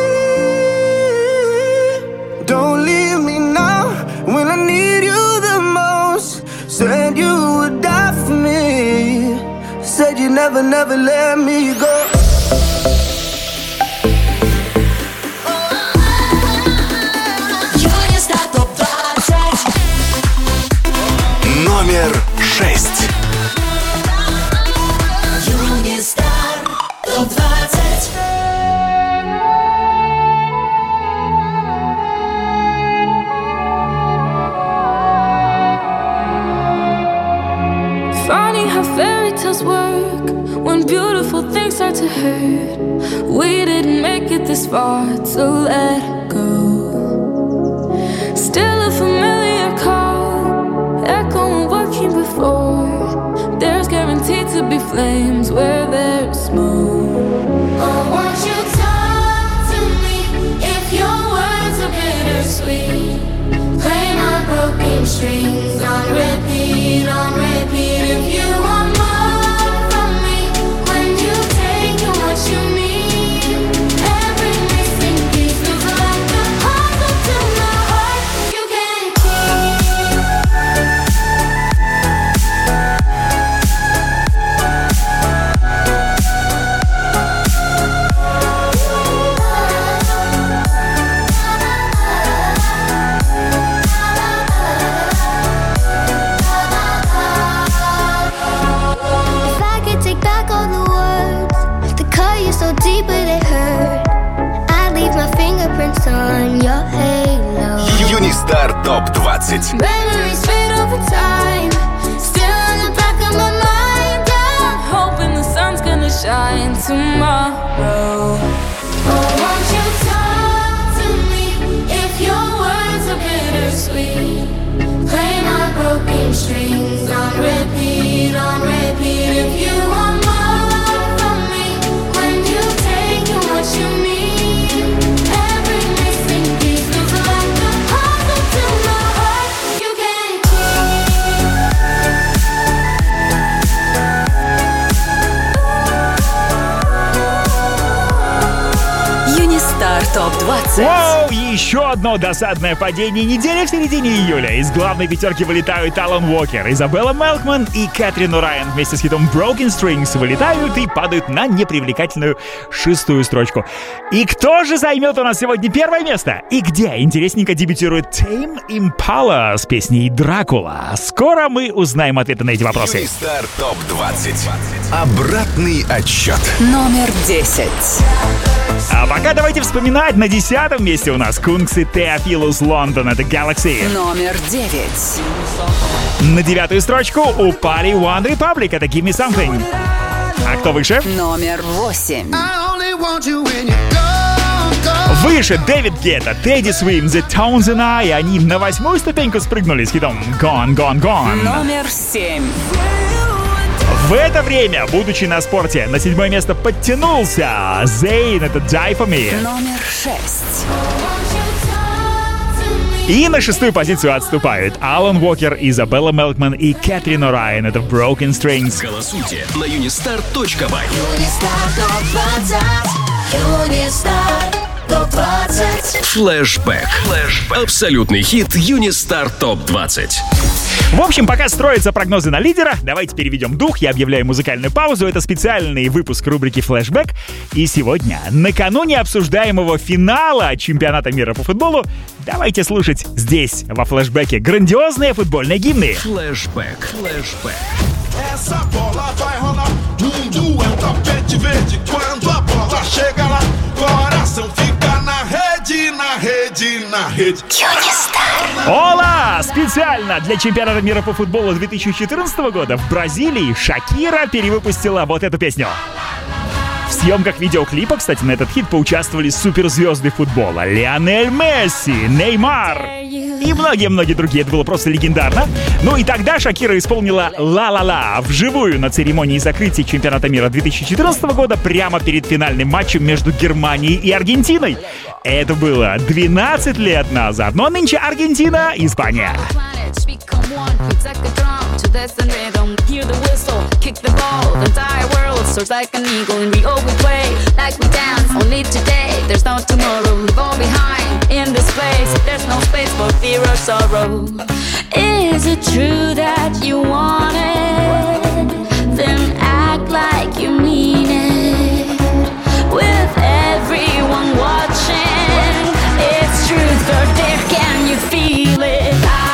Don't leave me now when I need you the most. Said you would die for me. Said you never, never let me go. Юнистар топ двадцать. Номер шесть. Юнистар топ двадцать. Funny how fairy tales work when beautiful things start to hurt. We didn't make it this far to let go. Still a familiar call, echoing what came before. There's guaranteed to be flames where there's smoke. Oh, won't you talk to me if your words are bittersweet? Play my broken strings on repeat, on repeat. If you want more from me, when you take what you need, every missing piece is like a puzzle to my heart. You can't Юнистар топ двадцать. Memories fade over time, still in the back of my mind. I'm hoping the sun's gonna shine tomorrow. Oh, won't you talk to me if your words are bittersweet? Play my broken strings on repeat, on repeat. If you want more from me, when you take in what you need, every missing piece is like a puzzle to my heart. You can't Юнистар топ двадцать. Вау, еще одно досадное падение недели в середине июля. Из главной пятерки вылетают Алан Уокер, Изабелла Мелкман и Кэтрин Орайан вместе с хитом Broken Strings вылетают и падают на непривлекательную шестую строчку. И кто же займет у нас сегодня первое место? И где, интересненько, дебютирует Tame Impala с песней «Дракула»? Скоро мы узнаем ответы на эти вопросы. Юнистар топ двадцать. Обратный отсчет. Номер десять. А пока давайте вспоминать. На десятом месте у нас Кункс и Теофилус Лондон. Это Galaxy. Номер девять. На девятую строчку упали One Republic. Это Give Me Something. А кто выше? Номер восемь. Выше Дэвид Гетта, Тедди Свим, The Tones and I. Они на восьмую ступеньку спрыгнули с хитом Gone, Gone, Gone. Номер семь. В это время, будучи на спорте, на седьмое место подтянулся Зейн, это Die For Me. Номер шесть. И на шестую позицию отступают Алан Уокер, Изабелла Мелкман и Кэтрин Орайан, это Broken Strings. Голосуйте на юнистар точка бай. Флэшбэк. Флэшбэк. Абсолютный хит Юнистар топ двадцать. В общем, пока строятся прогнозы на лидера, давайте переведем дух. Я объявляю музыкальную паузу. Это специальный выпуск рубрики «Флэшбэк». И сегодня, накануне обсуждаемого финала чемпионата мира по футболу, давайте слушать здесь, во «Флэшбэке», грандиозные футбольные гимны. Флэшбэк. Флэшбэк. Essa bola vai rolar, mundo é um tapete verde. Quando a bola chega lá, coração fica na rede, na rede, na rede. Ола! Специально для чемпионата мира по футболу две тысячи четырнадцатого года в Бразилии Шакира перевыпустила вот эту песню. В съемках видеоклипа, кстати, на этот хит поучаствовали суперзвезды футбола: Лионель Месси, Неймар и многие-многие другие. Это было просто легендарно. Ну и тогда Шакира исполнила «Ла-ла-ла» вживую на церемонии закрытия чемпионата мира две тысячи четырнадцатого года прямо перед финальным матчем между Германией и Аргентиной. Это было двенадцать лет назад. Но нынче Аргентина, Испания. To this and rhythm, hear the whistle, kick the ball, the entire world soars like an eagle. In Rio we play, like we dance, only today, there's no tomorrow. Leave all behind, in this place, there's no space for fear or sorrow. Is it true that you want it? Then act like you mean it. With everyone watching, it's truth or dare, can you feel it?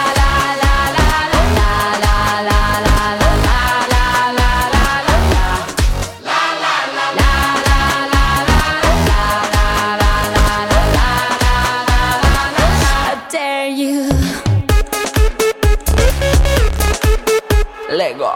Lego.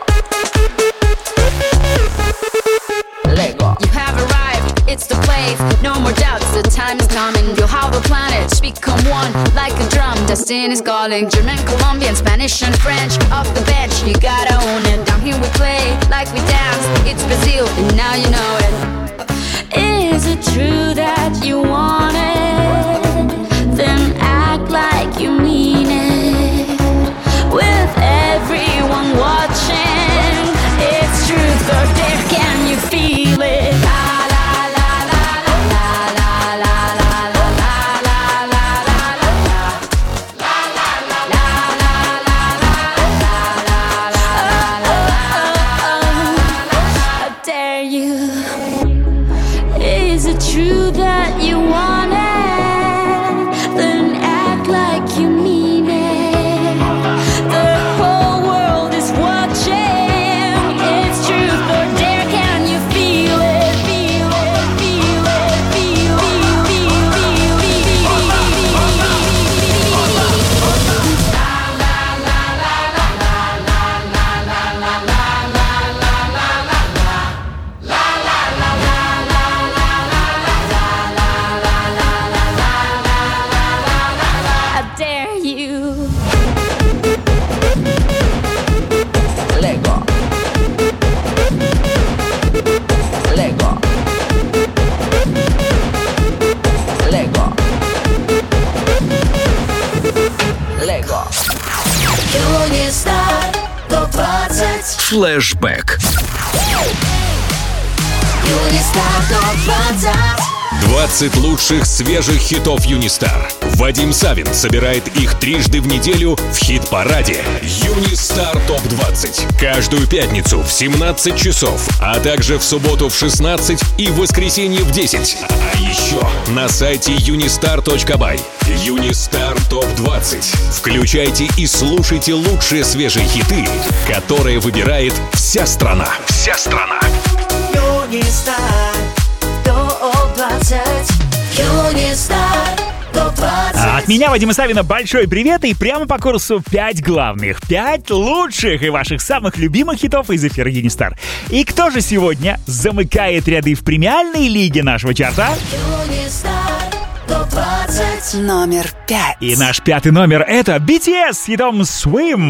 Lego. You have arrived, it's the place. No more doubts, the time is coming. You'll have the planets become one like a drum. Destiny's calling. German, Colombian, Spanish, and French. Off the bench, you gotta own it. Down here we play like we dance. It's Brazil, and now you know it. Is it true that you want it? Then act like you mean it. With everyone watching, it's truth or dare, can you feel it? La la la la la la la la la la la la la I dare you. Is it true that you want it? Юнистар топ двадцать. Флэшбэк. Юнистар топ двадцать. двадцать лучших свежих хитов Юнистар. Вадим Савин собирает их трижды в неделю в хит-параде Юнистар топ двадцать. Каждую пятницу в семнадцать часов, а также в субботу в шестнадцать и в воскресенье в десять. А еще на сайте юнистар точка бай. Юнистар топ двадцать. Включайте и слушайте лучшие свежие хиты, которые выбирает вся страна. Вся страна. Юнистар топ двадцать. Юнистар топ двадцать. От меня, Вадима Савина, большой привет и прямо по курсу пять главных, пять лучших и ваших самых любимых хитов из эфира Юнистар. И кто же сегодня замыкает ряды в премиальной лиге нашего чарта? Юнистар топ двадцать. Номер пять. И наш пятый номер — это би ти эс с хитом Swim.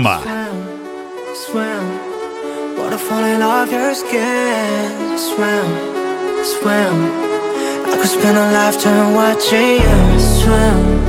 Swim, water falling off your skin. Swim, swim. I could spend a lifetime watching you swim,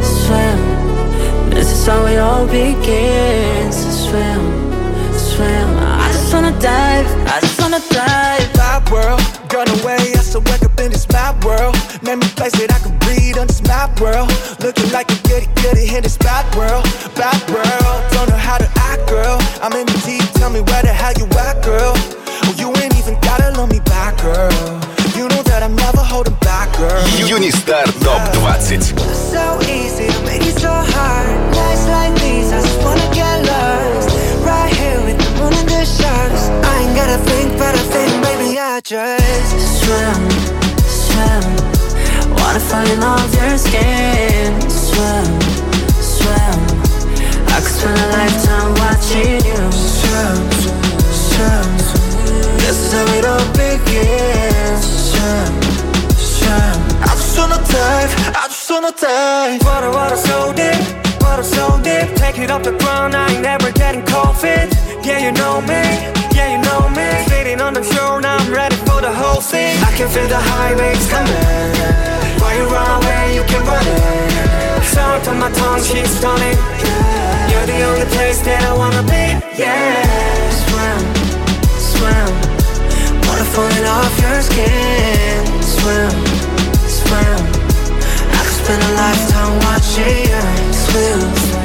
swim. This is how it all begins. Swim, swim. I just wanna dive, I just wanna dive. Mad world, got away, I still wake up in this mad world. Name me place that I can breathe on this mad world. Looking like a goody goody in this bad world, bad world. Don't know how to act, girl. I'm in the deep, tell me where the hell you at, girl. Oh, you ain't even gotta love me back, girl. You know that I'm never holding back, girl. Юнистар топ двадцать. So easy to make it so hard. Nights like these, I just wanna get lost. Right here with the moon and the stars. I ain't gotta think, but I think maybe I just swim, swim. Water falling off your skin. Swim, swim. I could spend a lifetime watching you swim, swim. This is how it all begins. Swim, swim. I just wanna dive, I just wanna dive. Water, water so deep, water so deep. Take it off the ground, I ain't never getting cold feet. Yeah, you know me, yeah, you know me. Sitting on the shore, now I'm ready for the whole thing. I can feel the high waves coming. While you run away, you can run it. Sound on my tongue, she's stunning. You're the only place that I wanna be, yeah. Swim, swim. Water falling off your skin. Swim, swim. I could spend a lifetime watching you swim,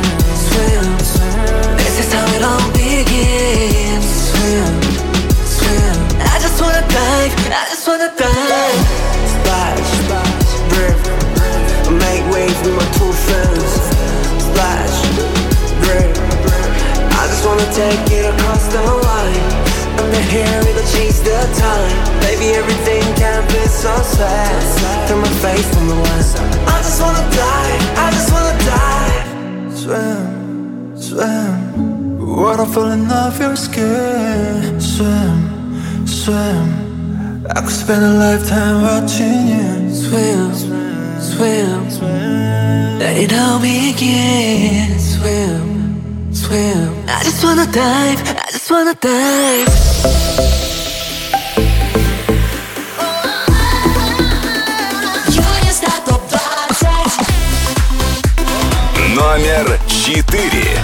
swim, swim. This is how it all begins. Swim, swim. I just wanna dive, I just wanna dive. Splash, splash, river. Make waves with my two friends. Splash, river. I just wanna take it across the line. Under here, it'll change the time. Baby, everything can be so sad. Through my face from the west. I just wanna dive, I just wanna dive. Swim, swim. Water falling off your skin. Swim, swim. I could spend a lifetime watching you swim, swim, swim. Let it all begin. Swim, swim. I just wanna dive, I just wanna dive. Юнистар топ двадцать. Номер четыре.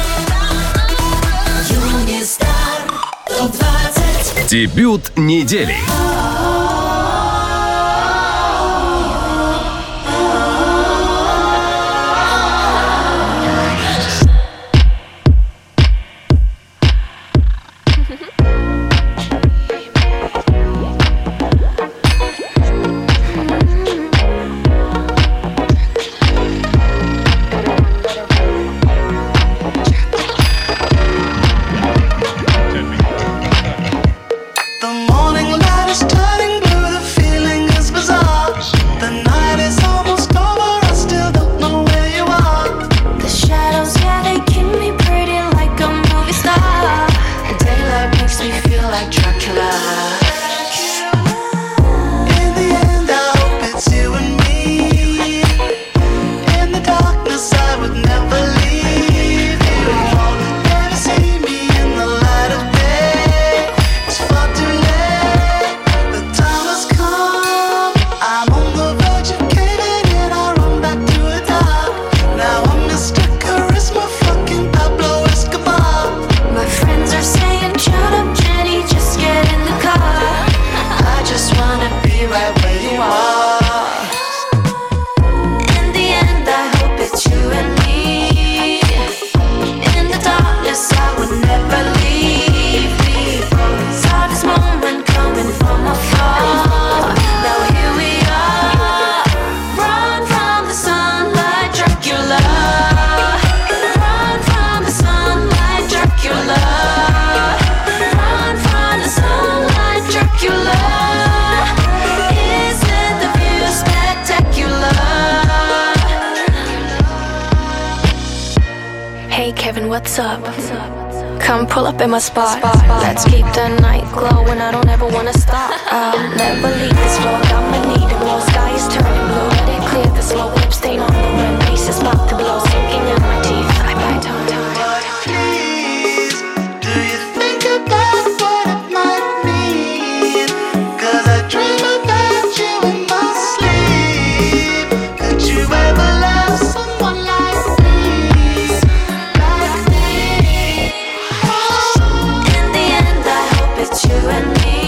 Юнистар топ двадцать. Дебют недели. The morning light is turning Hey Kevin, what's up? Come pull up in my spot. Let's keep the night glowing. I don't ever wanna stop. I'll never leave this floor. I'ma need it more. Sky is turning blue. Let it clear the slow lip stain on the rim. Face is about to blow, sinking in my teeth. I bite tongue, tongue. Please, do you think about what it might mean? 'Cause I dream about you in my sleep. Could you ever love someone like me? Like me? In the end, I hope it's you and me.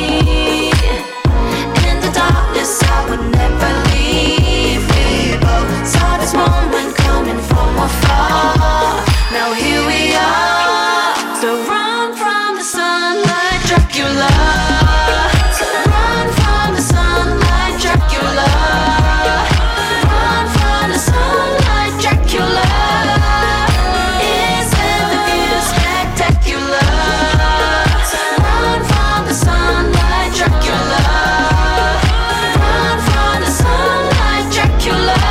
In the darkness, I would never leave. We both saw this moment coming from afar. Now here we are. So run from the sun like Dracula. So run from the sun like Dracula. Run from the sun like Dracula. Isn't the view spectacular? Run from the sun like Dracula. Run from the sun like Dracula.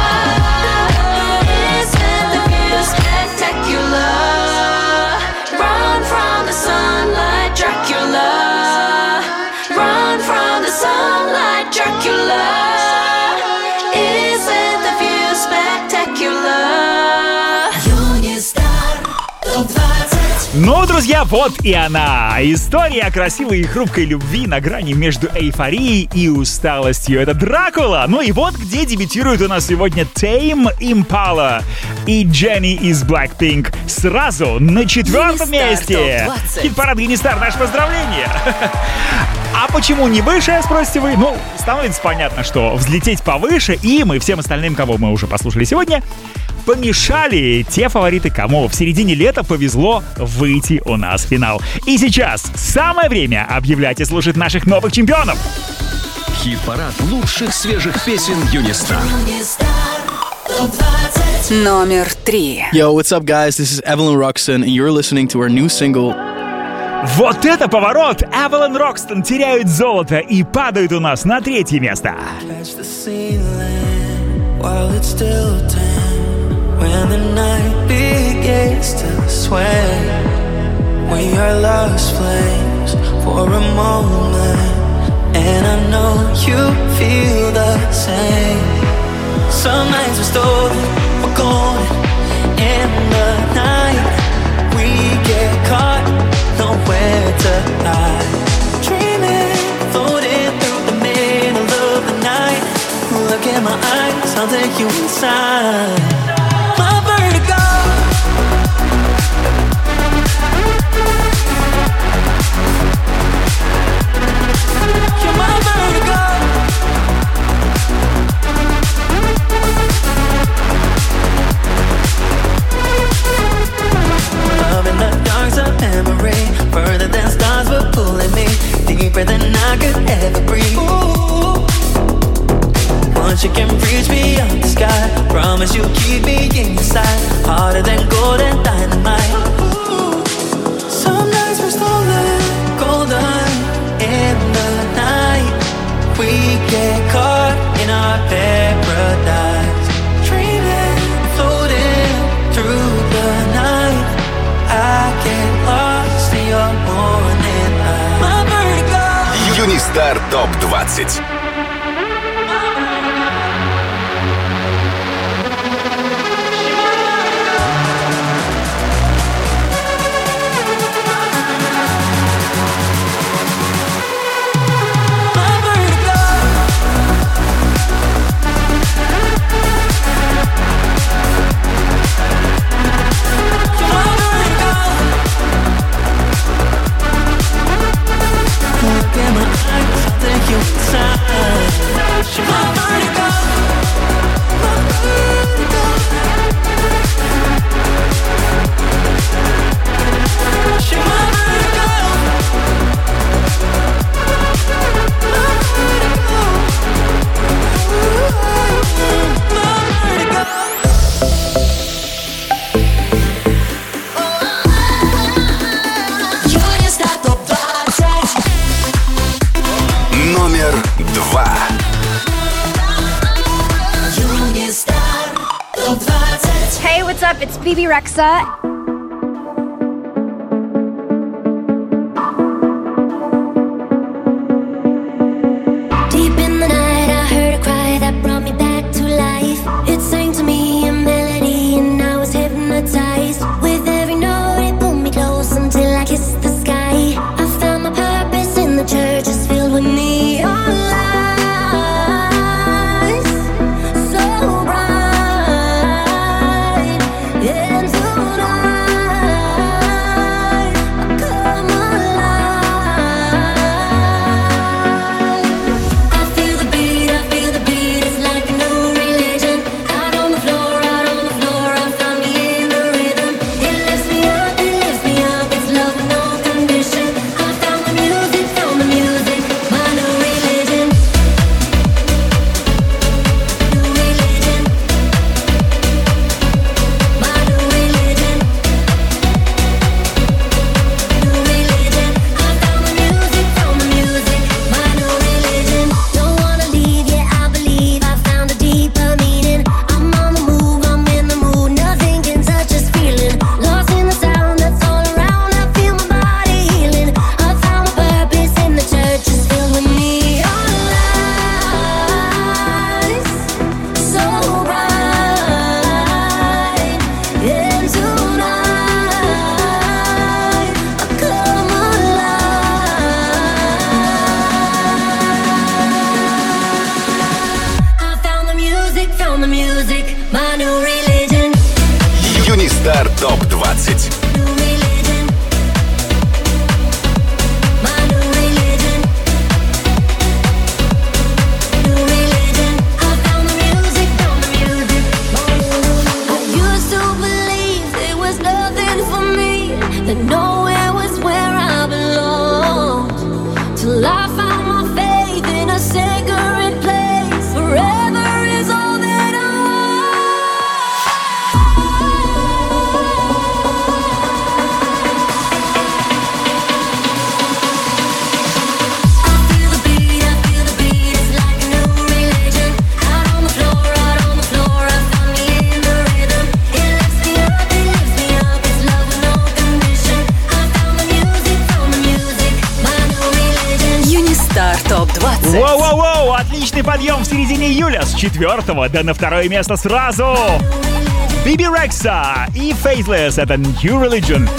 Isn't the view spectacular? Run from the sun like Dracula. Run from the sun like Dracula. Isn't the view spectacular? Юнистар топ двадцать. Ну, друзья, вот и она. История о красивой и хрупкой любви на грани между эйфорией и усталостью. Это Дракула. Ну и вот где дебютирует у нас сегодня Tame Impala и Jennie из Blackpink. Сразу на четвертом Юнистар месте. топ двадцать. Хит-парад Юнистар, наше поздравление. А почему не выше, спросите вы? Ну, становится понятно, что взлететь повыше и мы всем остальным, кого мы уже послушали сегодня, помешали те фавориты, кому в середине лета повезло выйти у нас в финал. И сейчас самое время объявлять и слушать наших новых чемпионов. Хит-парад лучших свежих песен Юнистар. Юнистар топ двадцать. Номер три. Yo, what's up, guys? This is Evelyn Roxton, and you're listening to our new single. Вот это поворот! Эвелин Рокстон теряют золото и падают у нас на третье место. Catch the ceiling while it's still ten. When the night begins to sway, we are lost flames for a moment, and I know you feel the same. Some nights we're stolen, we're golden. In the night, we get caught, nowhere to hide. Dreaming, floating through the middle of the night. Look in my eyes, I'll take you inside. My vertigo. You're my vertigo. Love in the dark's a memory. Further than stars were pulling me. Deeper than I could ever breathe. Ooh. Once you can reach beyond the sky, promise you'll keep me in your sight. Harder than gold and dynamite. Ooh. Some nights we're stolen, golden. In the night, we get caught in our paradise. Dreaming, floating through the night. I get lost in your morning light. My vertigo. Юнистар топ двадцать. Hey, what's up? It's Bibi Rexha. sang to me a melody, and I was hypnotized. With every note, it pulled me close until I kissed the sky. I found my purpose in the churches filled with neon lights, so bright. And tonight, I come alive. I feel the beat, I feel the beat. It's like a new religion. Out on the floor, out on the floor, I found me in the rhythm. It lifts me up, it lifts me up. It's love with no condition. I found the music, found the music, my new religion. New religion, my new religion. New religion, I found the music, found the music, my new religion. Don't wanna leave, yeah, I believe I found a deeper meaning. I'm on the move, I'm in the mood, nothing can touch this feeling. Lost in the sound that's all around, I feel my body healing. I found my purpose in the church, it's filled with neon lights, so bright. And tonight, I come alive. I found the music, found the music, my new religion. Юнистар топ двадцать. New religion, my new religion. New religion, I found the music, found the music, my new religion. I used to believe there was nothing for me, that nowhere was where I belonged. Till I found my faith in a sacred place. Forever is all that I I feel the beat, I feel the beat. It's like a new religion. Out on the floor, out on the floor, I found me in the rhythm. It lifts me up, it lifts me up. It's love with no condition. I found the music, found the music, my new religion. Юнистар топ двадцать. Воу-воу-воу, отличный подъем в середине июля с четвертого да на второе место сразу. Биби Рекса и Faithless — это New Religion.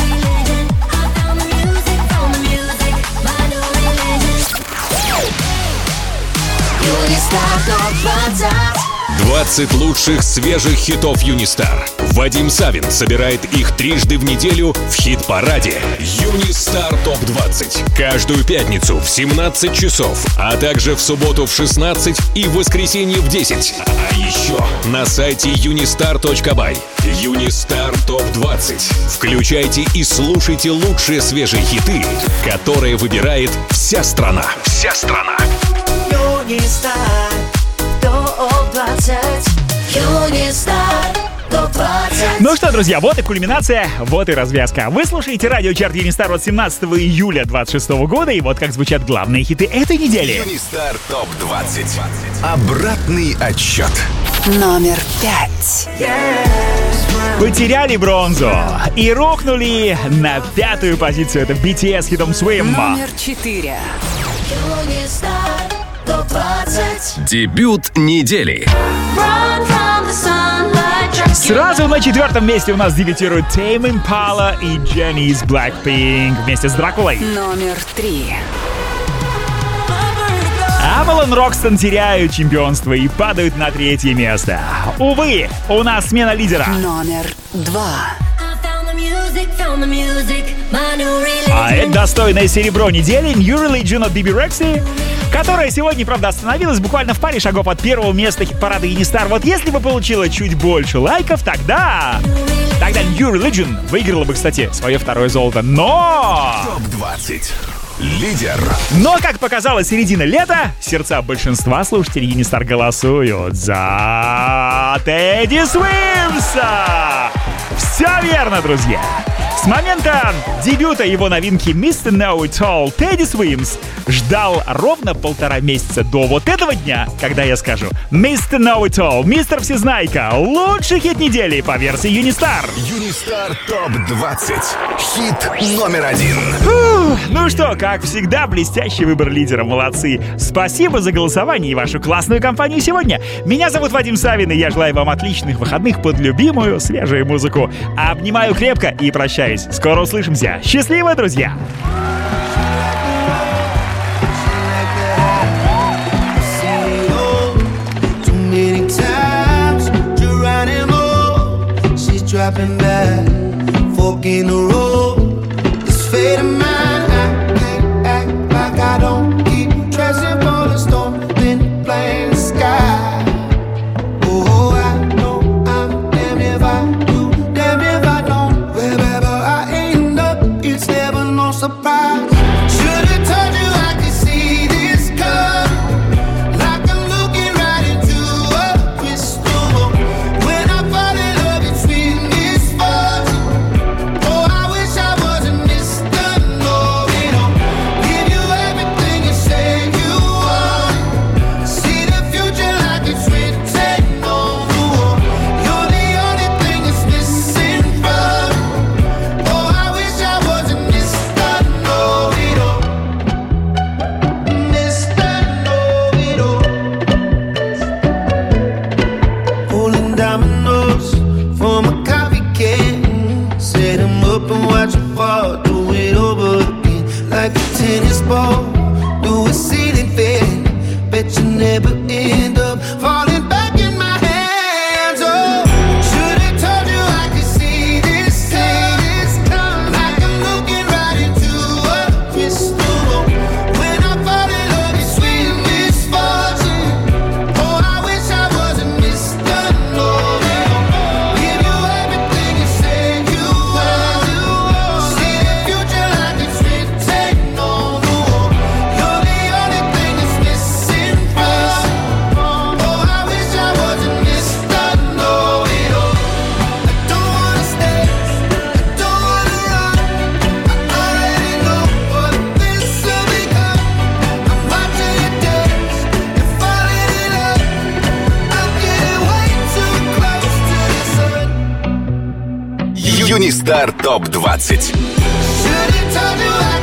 двадцать лучших свежих хитов Юнистар. Вадим Савин собирает их трижды в неделю в хит-параде Юнистар топ двадцать. Каждую пятницу в семнадцать часов, а также в субботу в шестнадцать и в воскресенье в десять. А еще на сайте юнистар точка бай. Юнистар топ двадцать. Включайте и слушайте лучшие свежие хиты, которые выбирает вся страна. Вся страна. Юнистар топ двадцать. Юнистар топ двадцать. Ну что, друзья, вот и кульминация, вот и развязка. Вы слушаете радиочарт Юнистар от семнадцатого июля двадцать шестого года, и вот как звучат главные хиты этой недели. Юнистар топ двадцать. Обратный отсчет. Номер пять. Потеряли бронзу и рухнули на пятую позицию. Это би ти эс с хитом Swim. Номер четыре. Юнистар топ двадцать. Дебют недели. Run from the sunlight, drunk Сразу на четвертом месте у нас дебютируют Tame Impala и Jennie из Blackpink вместе с Дракулой. Номер три. Avalon Roxton теряют чемпионство и падают на третье место. Увы, у нас смена лидера. Номер два. А это достойное серебро недели New Religion от Биби Рекси, которая сегодня, правда, остановилась буквально в паре шагов от первого места хит-парада Юнистар. Вот если бы получила чуть больше лайков, тогда... Тогда New Religion выиграла бы, кстати, свое второе золото. Но... топ двадцать. Лидер. Но, как показала середина лета, сердца большинства слушателей Юнистар голосуют за Тедди Свимса. Все верно, друзья. С момента дебюта его новинки мистер Know It All Тедди Свимс ждал ровно полтора месяца до вот этого дня, когда я скажу мистер Know It All, мистер Всезнайка, лучший хит недели по версии Юнистар. Юнистар топ двадцать. Хит номер один. Фух, ну что, как всегда, блестящий выбор лидера, молодцы. Спасибо за голосование и вашу классную компанию сегодня. Меня зовут Вадим Савин, и я желаю вам отличных выходных под любимую свежую музыку. Обнимаю крепко и прощаюсь. Скоро услышимся. Счастливо, друзья! Dropping back, fork in the road. This fate of mine, I can't act like I don't keep dressing for the storm in plain sky. Oh, I know I'm damned if I do, damned if I don't. Wherever I end up, it's never no surprise. Should've told you I could see this coming, like I'm looking right into a crystal ball. When I fall in love, it's sweet. Tennis ball, do a ceiling fan. Bet you never end up falling back in my hands. Oh, should've told you I could see this coming, like I'm looking right into a crystal ball. When I fall in love, it's sweet misfortune. Oh, I wish I wasn't Mister Know-It-All. Give you everything you say you want. See the future like it's written. Юнистар топ двадцать. Should've told you I